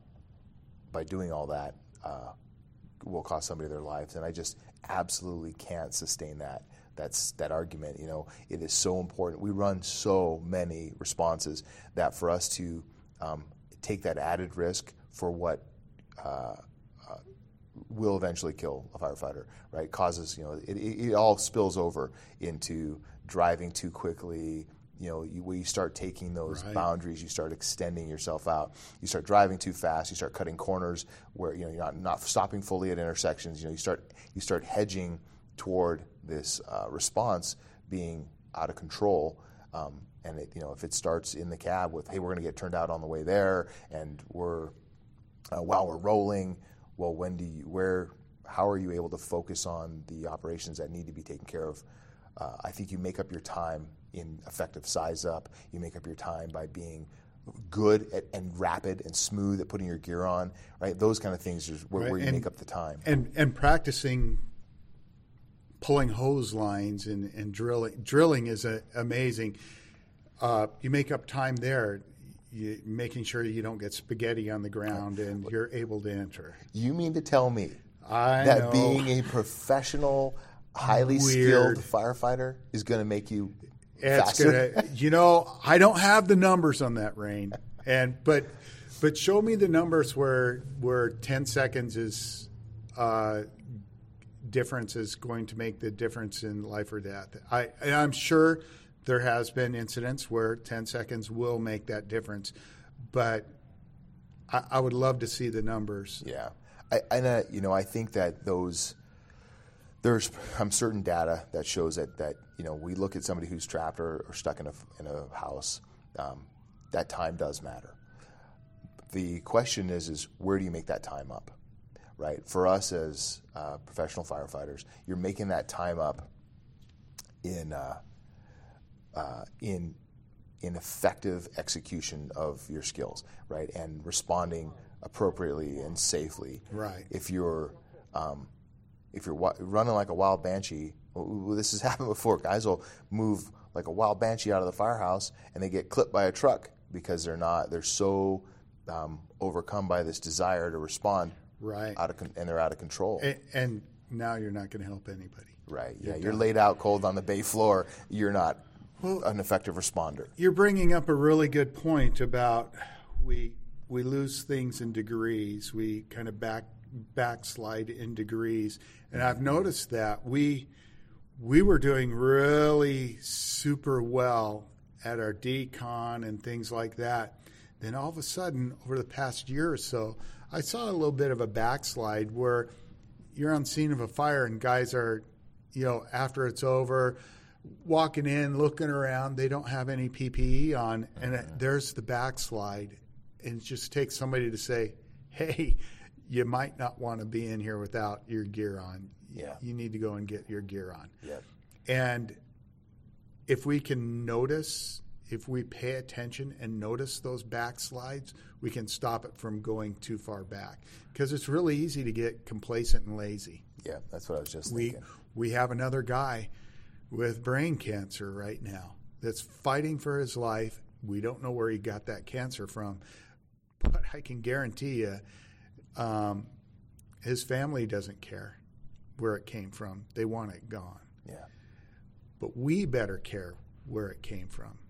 by doing all that uh, will cost somebody their lives. And I just absolutely can't sustain that. That's that argument. You know, it is so important. We run so many responses that for us to um, take that added risk for what uh, uh, will eventually kill a firefighter, right? Causes, you know, it, it, it all spills over into driving too quickly. You know, you, when you start taking those Right. boundaries, you start extending yourself out. You start driving too fast. You start cutting corners where you know you're not, not stopping fully at intersections. You know, you start you start hedging toward this uh, response being out of control. Um, and it, you know, if it starts in the cab with, "Hey, we're going to get turned out on the way there," and we're uh, while we're rolling, well, when do you where? How are you able to focus on the operations that need to be taken care of? Uh, I think you make up your time in effective size up. You make up your time by being good at, and rapid and smooth at putting your gear on, right? Those kind of things is where, Right. where you And- make up the time. And and practicing pulling hose lines and, and drilling. Drilling is a, amazing. Uh, you make up time there, you, making sure you don't get spaghetti on the ground and you're able to enter. You mean to tell me I that know. being a professional, highly Weird. skilled firefighter is going to make you It's faster? gonna, you know, I don't have the numbers on that, Rain, and but but show me the numbers where where ten seconds is uh, difference is going to make the difference in life or death. I and I'm sure there has been incidents where ten seconds will make that difference, but I, I would love to see the numbers. Yeah, I, and uh, you know, I think that those there's um, certain data that shows that that you know we look at somebody who's trapped or, or stuck in a in a house. Um, that time does matter. The question is, is where do you make that time up, right? For us as uh, professional firefighters, you're making that time up in uh, uh, in in effective execution of your skills, right, and responding appropriately and safely. Right. If you're um, if you're wa- running like a wild banshee, well, this has happened before. Guys will move like a wild banshee out of the firehouse, and they get clipped by a truck because they're not they're so um, overcome by this desire to respond, right? Out of con- and they're out of control. And, and now you're not going to help anybody. Right. Yeah. You're You're done. laid out cold on the bay floor. You're not an effective responder. You're bringing up a really good point about we we lose things in degrees. We kind of back backslide in degrees, and I've noticed that we we were doing really super well at our decon and things like that. Then all of a sudden, over the past year or so, I saw a little bit of a backslide where you're on scene of a fire and guys are, you know, after it's over, walking in, looking around. They don't have any P P E on, and it, there's the backslide. And it just takes somebody to say, hey, you might not want to be in here without your gear on. Yeah. You need to go and get your gear on. Yeah. And if we can notice, if we pay attention and notice those backslides, we can stop it from going too far back. Because it's really easy to get complacent and lazy. Yeah, that's what I was just We thinking. we have another guy with brain cancer right now that's fighting for his life. We don't know where he got that cancer from, but I can guarantee you um, his family doesn't care where it came from. They want it gone. Yeah. But we better care where it came from.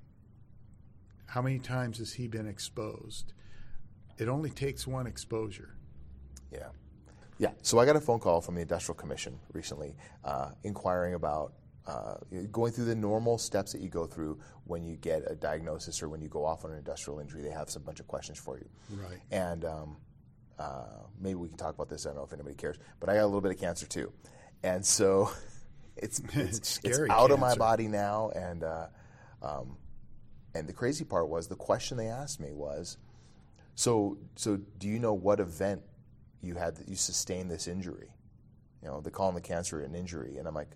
How many times has he been exposed? It only takes one exposure. Yeah. Yeah. So I got a phone call from the Industrial Commission recently uh, inquiring about uh, going through the normal steps that you go through when you get a diagnosis or when you go off on an industrial injury. They have a bunch of questions for you. Right. And um, uh, maybe we can talk about this. I don't know if anybody cares. But I got a little bit of cancer too. And so it's, it's, It's scary it's out of my cancer. body now. And, uh, um, and the crazy part was the question they asked me was, so so do you know what event you had that you sustained this injury? You know, they call the cancer an injury. And I'm like,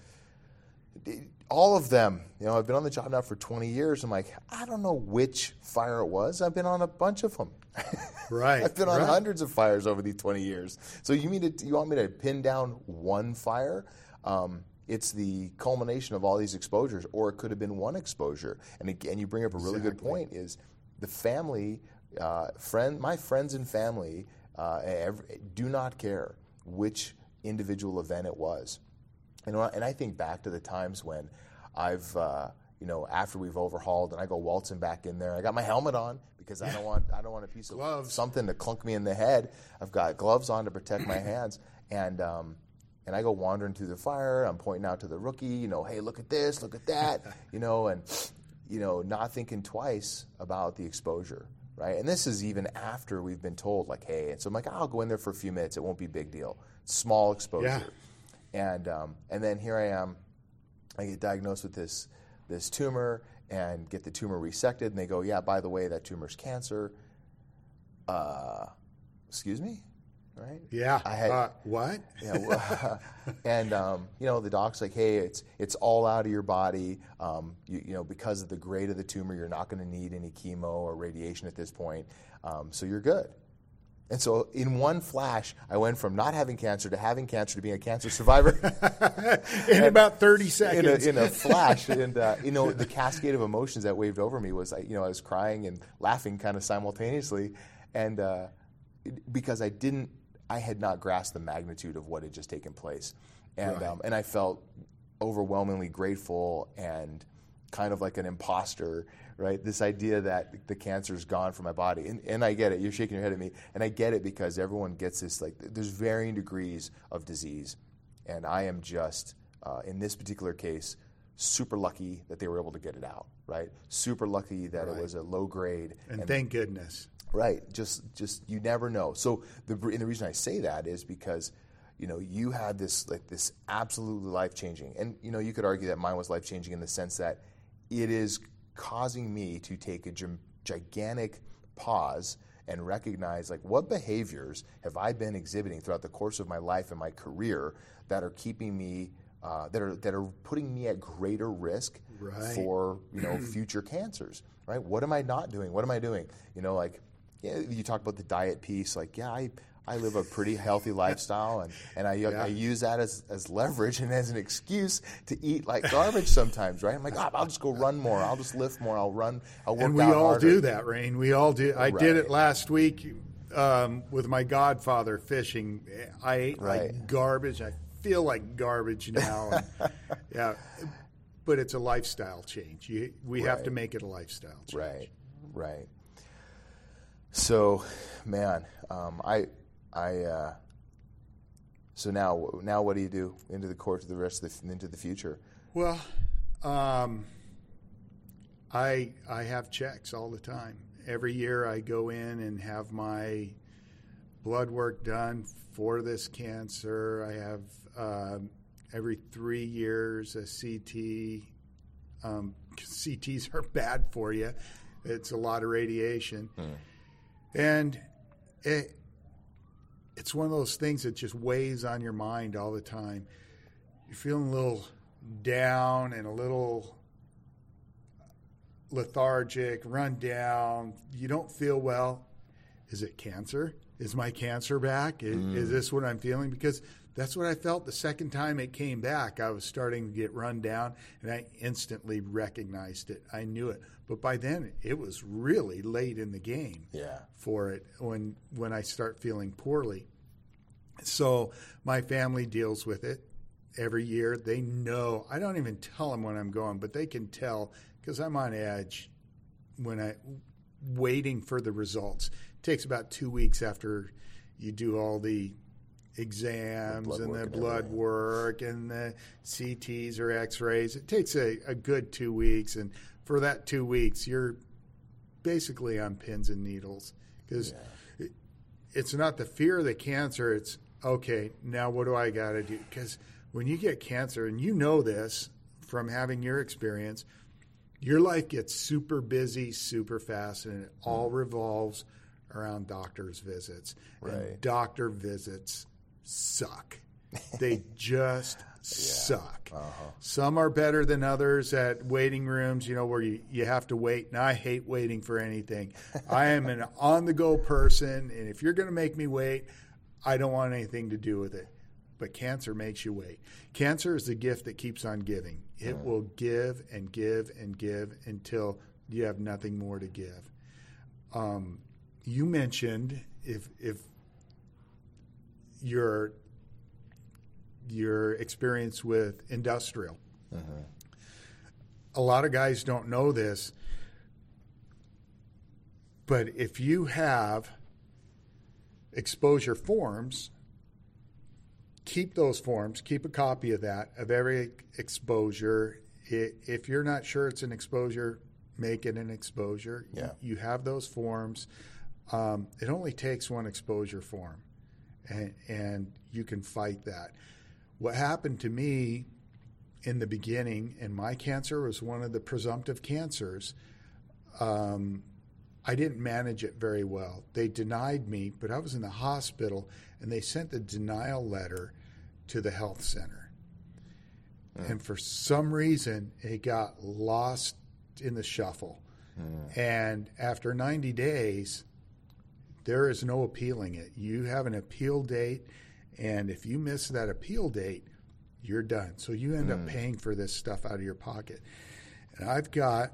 all of them. You know, I've been on the job now for twenty years. I'm like, I don't know which fire it was. I've been on a bunch of them. Right. I've been on right. hundreds of fires over these twenty years. So you mean to, you want me to pin down one fire? Um, it's the culmination of all these exposures, or it could have been one exposure. And again, you bring up a really good Exactly. point: is the family, uh, friend, my friends and family uh, every, do not care which individual event it was. And, and I think back to the times when I've, uh, you know, after we've overhauled and I go waltzing back in there, I got my helmet on because I don't want, I don't want a piece of Gloves. something to clunk me in the head. I've got gloves on to protect my hands, and um, and I go wandering through the fire. I'm pointing out to the rookie, you know, hey, look at this, look at that, you know, and you know, not thinking twice about the exposure, right? And this is even after we've been told, like, hey, and so I'm like, I'll go in there for a few minutes. It won't be a big deal. Small exposure. Yeah. And um, and then here I am, I get diagnosed with this this tumor and get the tumor resected, and they go, yeah, by the way, that tumor's cancer. Uh, excuse me, right? Yeah. I had uh, what? yeah, well, and um, you know, the doc's like, hey, it's it's all out of your body. Um, you, you know, because of the grade of the tumor, you're not going to need any chemo or radiation at this point, um, so you're good. And so in one flash, I went from not having cancer to having cancer to being a cancer survivor. In about thirty in, a, seconds. in a flash. And, uh, you know, the cascade of emotions that waved over me was, you know, I was crying and laughing kind of simultaneously. And uh, because I didn't, I had not grasped the magnitude of what had just taken place. And, Right. um, and I felt overwhelmingly grateful and kind of like an imposter, right? This idea that the cancer's gone from my body. And, and I get it. You're shaking your head at me. And I get it because everyone gets this, like, there's varying degrees of disease. And I am just, uh, in this particular case, super lucky that they were able to get it out, right? Super lucky that Right. it was a low grade. And thank goodness. Right. Just, just you never know. So the and the reason I say that is because, you know, you had this like this absolutely life changing, and you know, you could argue that mine was life changing in the sense that it is causing me to take a gi- gigantic pause and recognize, like, what behaviors have I been exhibiting throughout the course of my life and my career that are keeping me, uh, that are that are putting me at greater risk Right. for, you know, future cancers, right? What am I not doing? What am I doing? You know, like, yeah, you talk about the diet piece, like, yeah, I I live a pretty healthy lifestyle, and, and I, Yeah. I use that as, as leverage and as an excuse to eat like garbage sometimes, right? I'm like, oh, I'll just go run more. I'll just lift more. I'll run. I'll work And we out all harder. do that, Rain. We all do. I did it Right. last week um, with my godfather fishing. I ate Right. like garbage. I feel like garbage now. And, yeah, but it's a lifestyle change. You, we have Right. to make it a lifestyle change. Right, right. So, man, um, I, I. Uh, so now, now, what do you do into the course of the rest of the into the future? Well, um, I I have checks all the time. Every year I go in and have my blood work done for this cancer. I have um, every three years a C T. Um, C Ts are bad for you. It's a lot of radiation. Hmm. And it, it's one of those things that just weighs on your mind all the time. You're feeling a little down and a little lethargic, run down. You don't feel well. Is it cancer? Is my cancer back? Is, Mm. is this what I'm feeling? Because that's what I felt the second time it came back. I was starting to get run down, and I instantly recognized it. I knew it. But by then, it was really late in the game Yeah. for it when when I start feeling poorly. So my family deals with it every year. They know. I don't even tell them when I'm going, but they can tell because I'm on edge when I waiting for the results. It takes about two weeks after you do all the exams The blood and work the and blood everything. work and the C Ts or X-rays. It takes a, a good two weeks, and for that two weeks, you're basically on pins and needles because Yeah. it, it's not the fear of the cancer. It's, okay, now what do I got to do? Because when you get cancer, and you know this from having your experience, your life gets super busy, super fast, and it all revolves around doctor's visits. Right. And doctor visits suck. They just suck. Uh-huh. Some are better than others at waiting rooms, you know, where you, you have to wait. And I hate waiting for anything. I am an on-the-go person, and if you're going to make me wait, I don't want anything to do with it. But cancer makes you wait. Cancer is the gift that keeps on giving. It will give and give and give until you have nothing more to give. Um, you mentioned if if your your experience with industrial. A lot of guys don't know this, but if you have exposure forms, keep those forms, keep a copy of that, of every exposure. I- If you're not sure it's an exposure, make it an exposure. Yeah. You have those forms. Um, it only takes one exposure form, and, and you can fight that. What happened to me in the beginning, and my cancer was one of the presumptive cancers, um, I didn't manage it very well. They denied me, but I was in the hospital, and they sent the denial letter to the health center. Mm. And for some reason, it got lost in the shuffle. Mm. And after ninety days, there is no appealing it. You have an appeal date, and if you miss that appeal date, you're done. So you end mm. up paying for this stuff out of your pocket. And I've got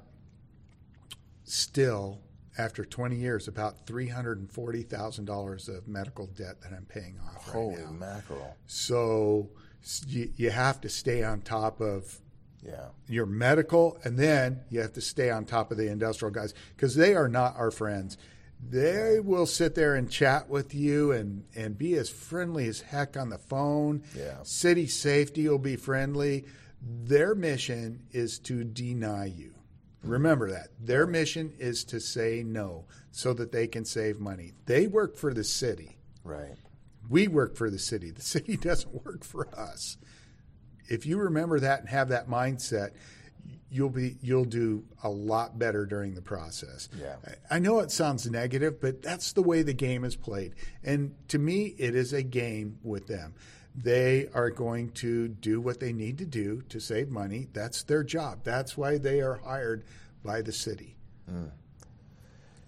still, after twenty years, about three hundred forty thousand dollars of medical debt that I'm paying off right Holy now. mackerel. So you, you have to stay on top of Yeah. your medical, and then you have to stay on top of the industrial guys because they are not our friends. They will sit there and chat with you and, and be as friendly as heck on the phone. Yeah. City safety will be friendly. Their mission is to deny you. Remember that. Their mission is to say no so that they can save money. They work for the city. Right. We work for the city. The city doesn't work for us. If you remember that and have that mindset, you'll be you'll do a lot better during the process. Yeah. I know it sounds negative, but that's the way the game is played. And to me, it is a game with them. They are going to do what they need to do to save money. That's their job. That's why they are hired by the city. Mm.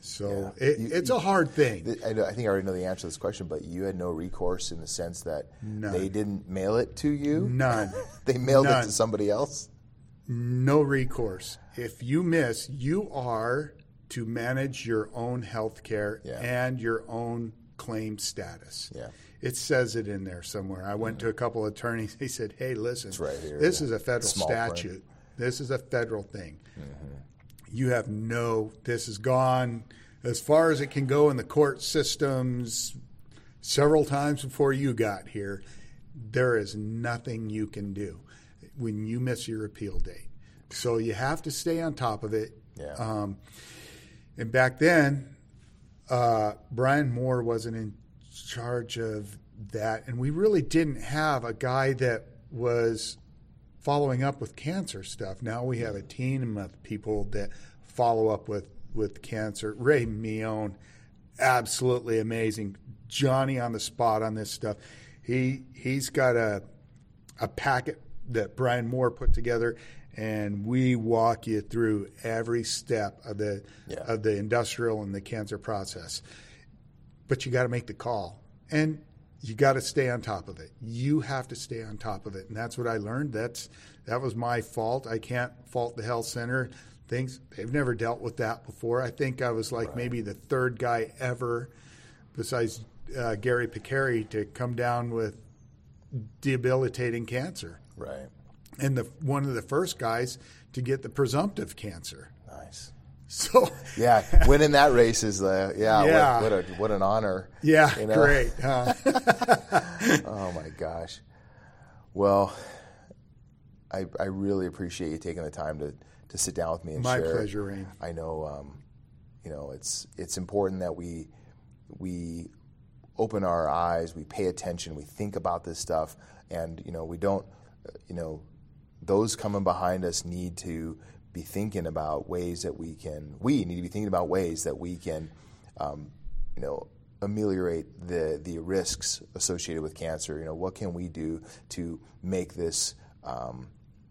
So Yeah. it, You- it's you- a hard thing. Th- I, know, I think I already know the answer to this question, but you had no recourse in the sense that None. they didn't mail it to you? None. They mailed None. it to somebody else? No recourse. If you miss, you are to manage your own health care Yeah. and your own claim status. Yeah. It says it in there somewhere. I went to a couple of attorneys. They said, hey, listen, It's right here, this yeah. is a federal Small print. statute. This is a federal thing. Mm-hmm. You have no, this has gone as far as it can go in the court systems several times before you got here. There is nothing you can do when you miss your appeal date. So you have to stay on top of it. Yeah. Um, and back then, uh, Brian Moore wasn't in charge of that, and we really didn't have a guy that was following up with cancer stuff. Now we have a team of people that follow up with, with cancer. Ray Mione, absolutely amazing. Johnny on the spot on this stuff. He he's got a a packet that Brian Moore put together, and we walk you through every step of the Yeah. of the industrial and the cancer process. But you got to make the call, and you got to stay on top of it. You have to stay on top of it, and that's what I learned. That's that was my fault. I can't fault the health center. Things they've never dealt with that before. I think I was like Right. maybe the third guy ever, besides uh, Gary Picari, to come down with debilitating cancer, Right. and the one of the first guys to get the presumptive cancer. Nice. So Yeah, winning that race is, uh, yeah, Yeah. What, what, a, what an honor. yeah, you know? great. Huh? Oh, my gosh. Well, I, I really appreciate you taking the time to, to sit down with me and My share. pleasure, Rain. I know, um, you know, it's it's important that we we open our eyes, we pay attention, we think about this stuff, and you know, we don't, uh, you know, those coming behind us need to be thinking about ways that we can. We need to be thinking about ways that we can, um, you know, ameliorate the the risks associated with cancer. You know, what can we do to make this um,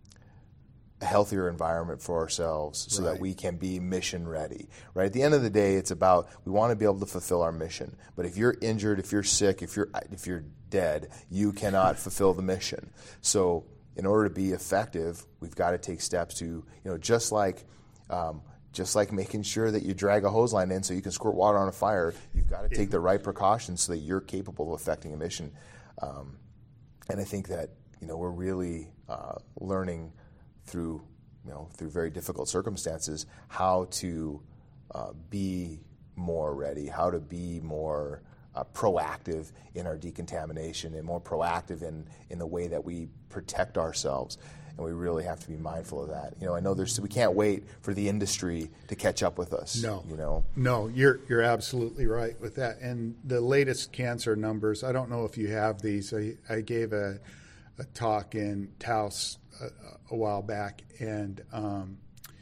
a healthier environment for ourselves so Right. that we can be mission ready, right? At the end of the day, it's about, we want to be able to fulfill our mission. But if you're injured, if you're sick, if you're if you're dead, you cannot fulfill the mission. So in order to be effective, we've got to take steps to, you know, just like um, just like making sure that you drag a hose line in so you can squirt water on a fire, you've got to take the right precautions so that you're capable of affecting a mission. Um, and I think that, you know, we're really uh, learning through, you know, through very difficult circumstances how to uh, be more ready, how to be more uh, proactive in our decontamination and more proactive in, in the way that we protect ourselves. And we really have to be mindful of that. You know, I know there's we can't wait for the industry to catch up with us. No, you know, no, you're you're absolutely right with that. And the latest cancer numbers, I don't know if you have these. I, I gave a, a talk in Taos a, a while back, and um,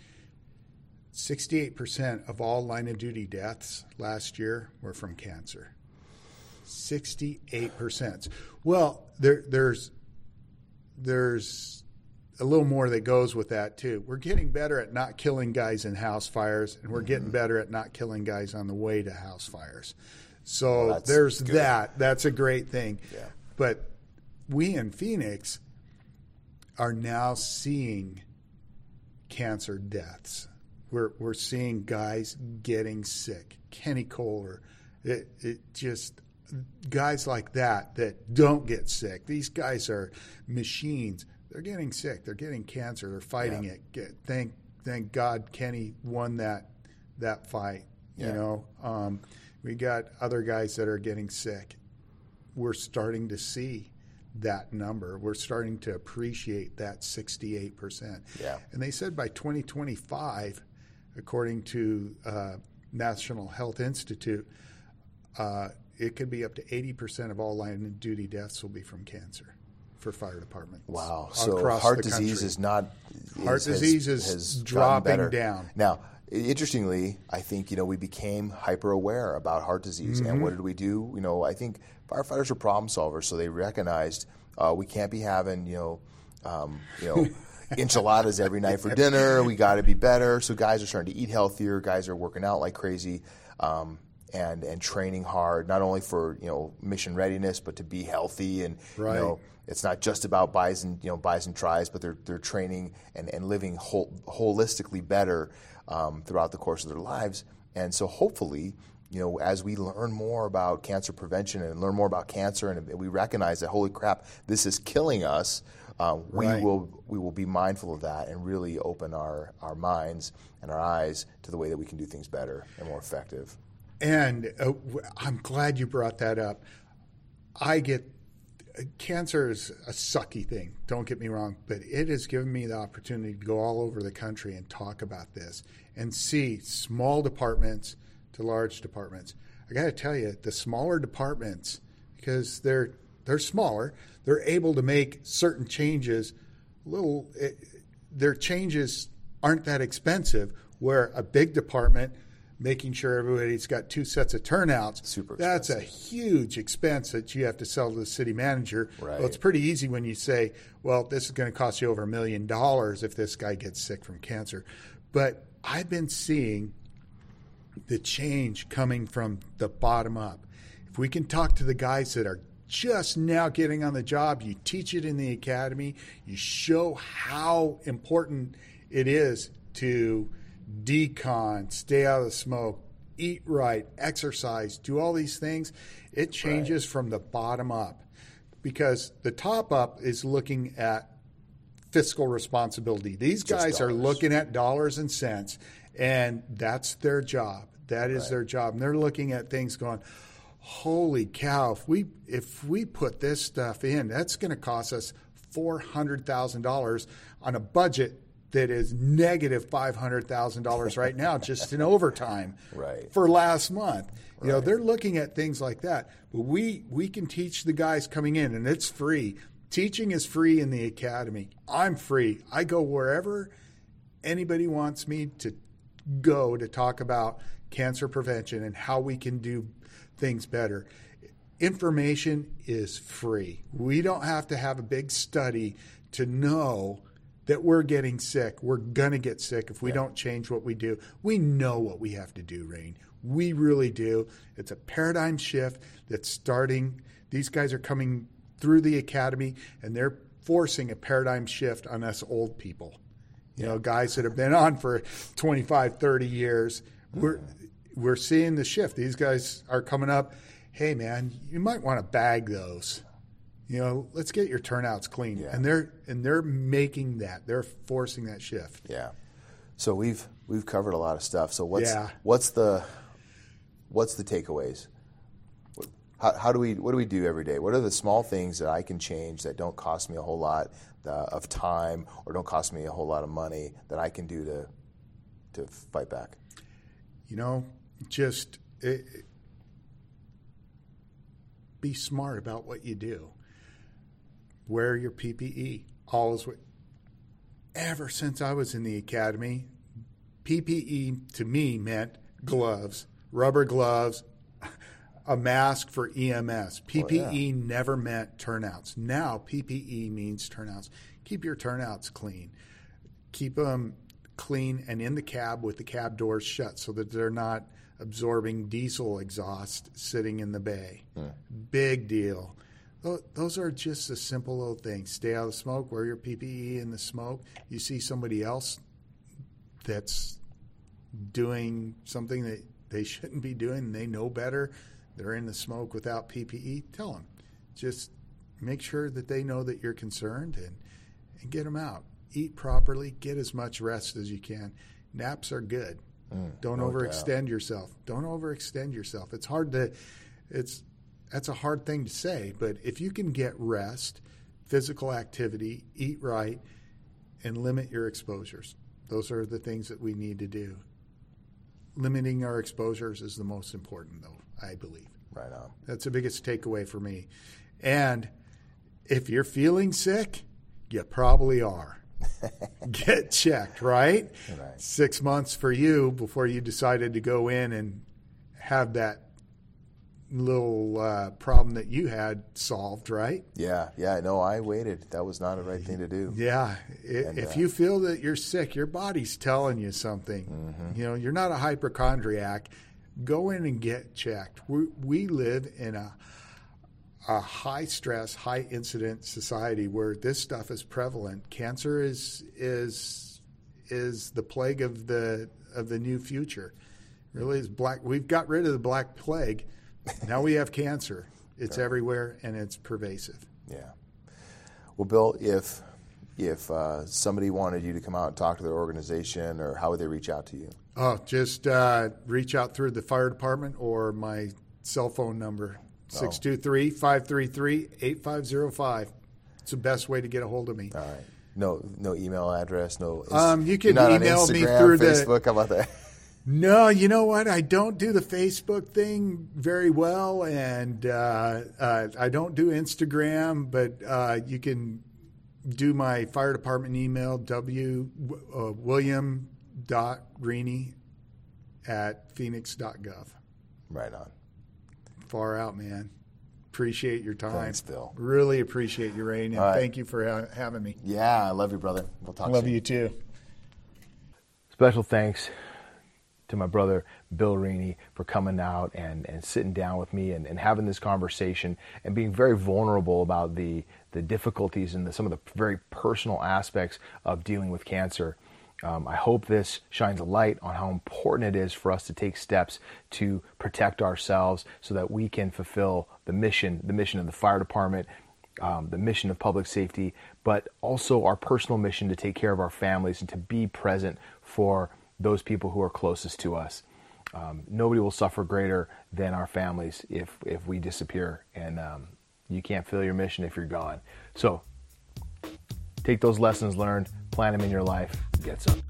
sixty-eight percent of all line of duty deaths last year were from cancer. sixty-eight percent. Well, there, there's there's a little more that goes with that too. We're getting better at not killing guys in house fires, and we're mm-hmm. getting better at not killing guys on the way to house fires. So well, there's good. that. That's a great thing. Yeah. But we in Phoenix are now seeing cancer deaths. We're we're seeing guys getting sick. Kenny Kohler, it it just guys like that that don't get sick. These guys are machines. They're getting sick. They're getting cancer. They're fighting yeah. it. Get, thank thank God Kenny won that that fight. Yeah. You know, um, we got other guys that are getting sick. We're starting to see that number. We're starting to appreciate that sixty-eight percent. Yeah. And they said by twenty twenty-five, according to uh, National Health Institute, uh, it could be up to eighty percent of all line of duty deaths will be from cancer for fire departments. Wow. So across heart the disease country. is not Heart is, disease has, is has dropping gotten better. down. Now, interestingly, I think, you know, we became hyper aware about heart disease. Mm-hmm. And what did we do? You know, I think firefighters are problem solvers, so they recognized uh, we can't be having, you know, um, you know, enchiladas every night for dinner. We got to be better. So guys are starting to eat healthier. Guys are working out like crazy, um, and and training hard, not only for you know mission readiness, but to be healthy. And right. you know, it's not just about buys and you know buys and tries, but they're they're training and, and living whole, holistically better um, throughout the course of their lives. And so hopefully, you know, as we learn more about cancer prevention and learn more about cancer, and we recognize that holy crap, this is killing us. Uh, we right. will we will be mindful of that and really open our, our minds and our eyes to the way that we can do things better and more effective. And uh, I'm glad you brought that up. I get cancer is a sucky thing. Don't get me wrong, but it has given me the opportunity to go all over the country and talk about this and see small departments to large departments. I got to tell you, the smaller departments, because they're they're smaller, they're able to make certain changes. Little, it, their changes aren't that expensive. Where a big department, making sure everybody's got two sets of turnouts, super that's expensive. a huge expense that you have to sell to the city manager. Right. Well, it's pretty easy when you say, well, this is going to cost you over a million dollars if this guy gets sick from cancer. But I've been seeing the change coming from the bottom up. If we can talk to the guys that are just now getting on the job, you teach it in the academy, you show how important it is to decon, stay out of the smoke, eat right, exercise, do all these things, it changes right. from the bottom up. Because the top up is looking at fiscal responsibility. These guys are looking at dollars and cents, and that's their job. That is right. their job. And they're looking at things going, holy cow, if we if we put this stuff in, that's going to cost us four hundred thousand dollars on a budget that is negative five hundred thousand dollars right now just in overtime right. for last month. You right. know, they're looking at things like that. But we we can teach the guys coming in, and it's free. Teaching is free in the academy. I'm free. I go wherever anybody wants me to go to talk about cancer prevention and how we can do things better. Information is free. We don't have to have a big study to know that we're getting sick. We're going to get sick if we yeah. don't change what we do. We know what we have to do, Rain. We really do. It's a paradigm shift that's starting. These guys are coming through the academy, and they're forcing a paradigm shift on us old people. You yeah. know, guys that have been on for twenty-five, thirty years. Mm-hmm. We're we're seeing the shift. These guys are coming up. Hey, man, you might want to bag those. You know, let's get your turnouts clean. Yeah. And they're and they're making that. They're forcing that shift. Yeah. So we've we've covered a lot of stuff. So what's yeah. what's the what's the takeaways? How, how do we what do we do every day? What are the small things that I can change that don't cost me a whole lot uh, of time or don't cost me a whole lot of money that I can do to to fight back? You know, just it, be smart about what you do. Wear your P P E. Always. Ever since I was in the academy, P P E to me meant gloves, rubber gloves, a mask for E M S. P P E oh, yeah. never meant turnouts. Now P P E means turnouts. Keep your turnouts clean. Keep them clean and in the cab with the cab doors shut so that they're not absorbing diesel exhaust sitting in the bay. Hmm. Big deal. Those are just the simple little things. Stay out of the smoke, wear your P P E in the smoke. You see somebody else that's doing something that they shouldn't be doing and they know better, they're in the smoke without P P E, tell them. Just make sure that they know that you're concerned and, and get them out. Eat properly, get as much rest as you can. Naps are good. Mm, Don't no overextend doubt. yourself. Don't overextend yourself. It's hard to, it's, that's a hard thing to say, but if you can get rest, physical activity, eat right, and limit your exposures, those are the things that we need to do. Limiting our exposures is the most important, though, I believe. Right on. That's the biggest takeaway for me. And if you're feeling sick, you probably are. Get checked, right? right? Six months for you before you decided to go in and have that little uh, problem that you had solved, right? Yeah, yeah. No, I waited. That was not the right thing to do. Yeah. And, if uh, you feel that you're sick, your body's telling you something. Mm-hmm. You know, you're not a hypochondriac. Go in and get checked. We, we live in a a high stress, high incident society where this stuff is prevalent. Cancer is is is the plague of the of the new future. Really is black. We've got rid of the Black Plague. Now we have cancer. It's Sure. everywhere and it's pervasive. Yeah. Well, Bill, if if uh, somebody wanted you to come out and talk to their organization, or how would they reach out to you? Oh, just uh, reach out through the fire department or my cell phone number, six two three, five three three, eight five zero five. It's the best way to get a hold of me. All right. No, no email address. No. Um, you can you're not email on me Instagram, through the- Facebook. How about that? No, you know what? I don't do the Facebook thing very well, and uh, uh, I don't do Instagram, but uh, you can do my fire department email, w uh, william dot reaney at phoenix dot gov. Right on. Far out, man. Appreciate your time. Thanks, Bill. Really appreciate you, Rain, and All right. thank you for ha- having me. Yeah, I love you, brother. We'll talk Love soon. you too. Special thanks to my brother Bill Reaney for coming out and, and sitting down with me and, and having this conversation and being very vulnerable about the, the difficulties and the, some of the very personal aspects of dealing with cancer. Um, I hope this shines a light on how important it is for us to take steps to protect ourselves so that we can fulfill the mission, the mission of the fire department, um, the mission of public safety, but also our personal mission to take care of our families and to be present for those people who are closest to us. Um, nobody will suffer greater than our families if if we disappear, and um, you can't fulfill your mission if you're gone. So take those lessons learned, plant them in your life, get some.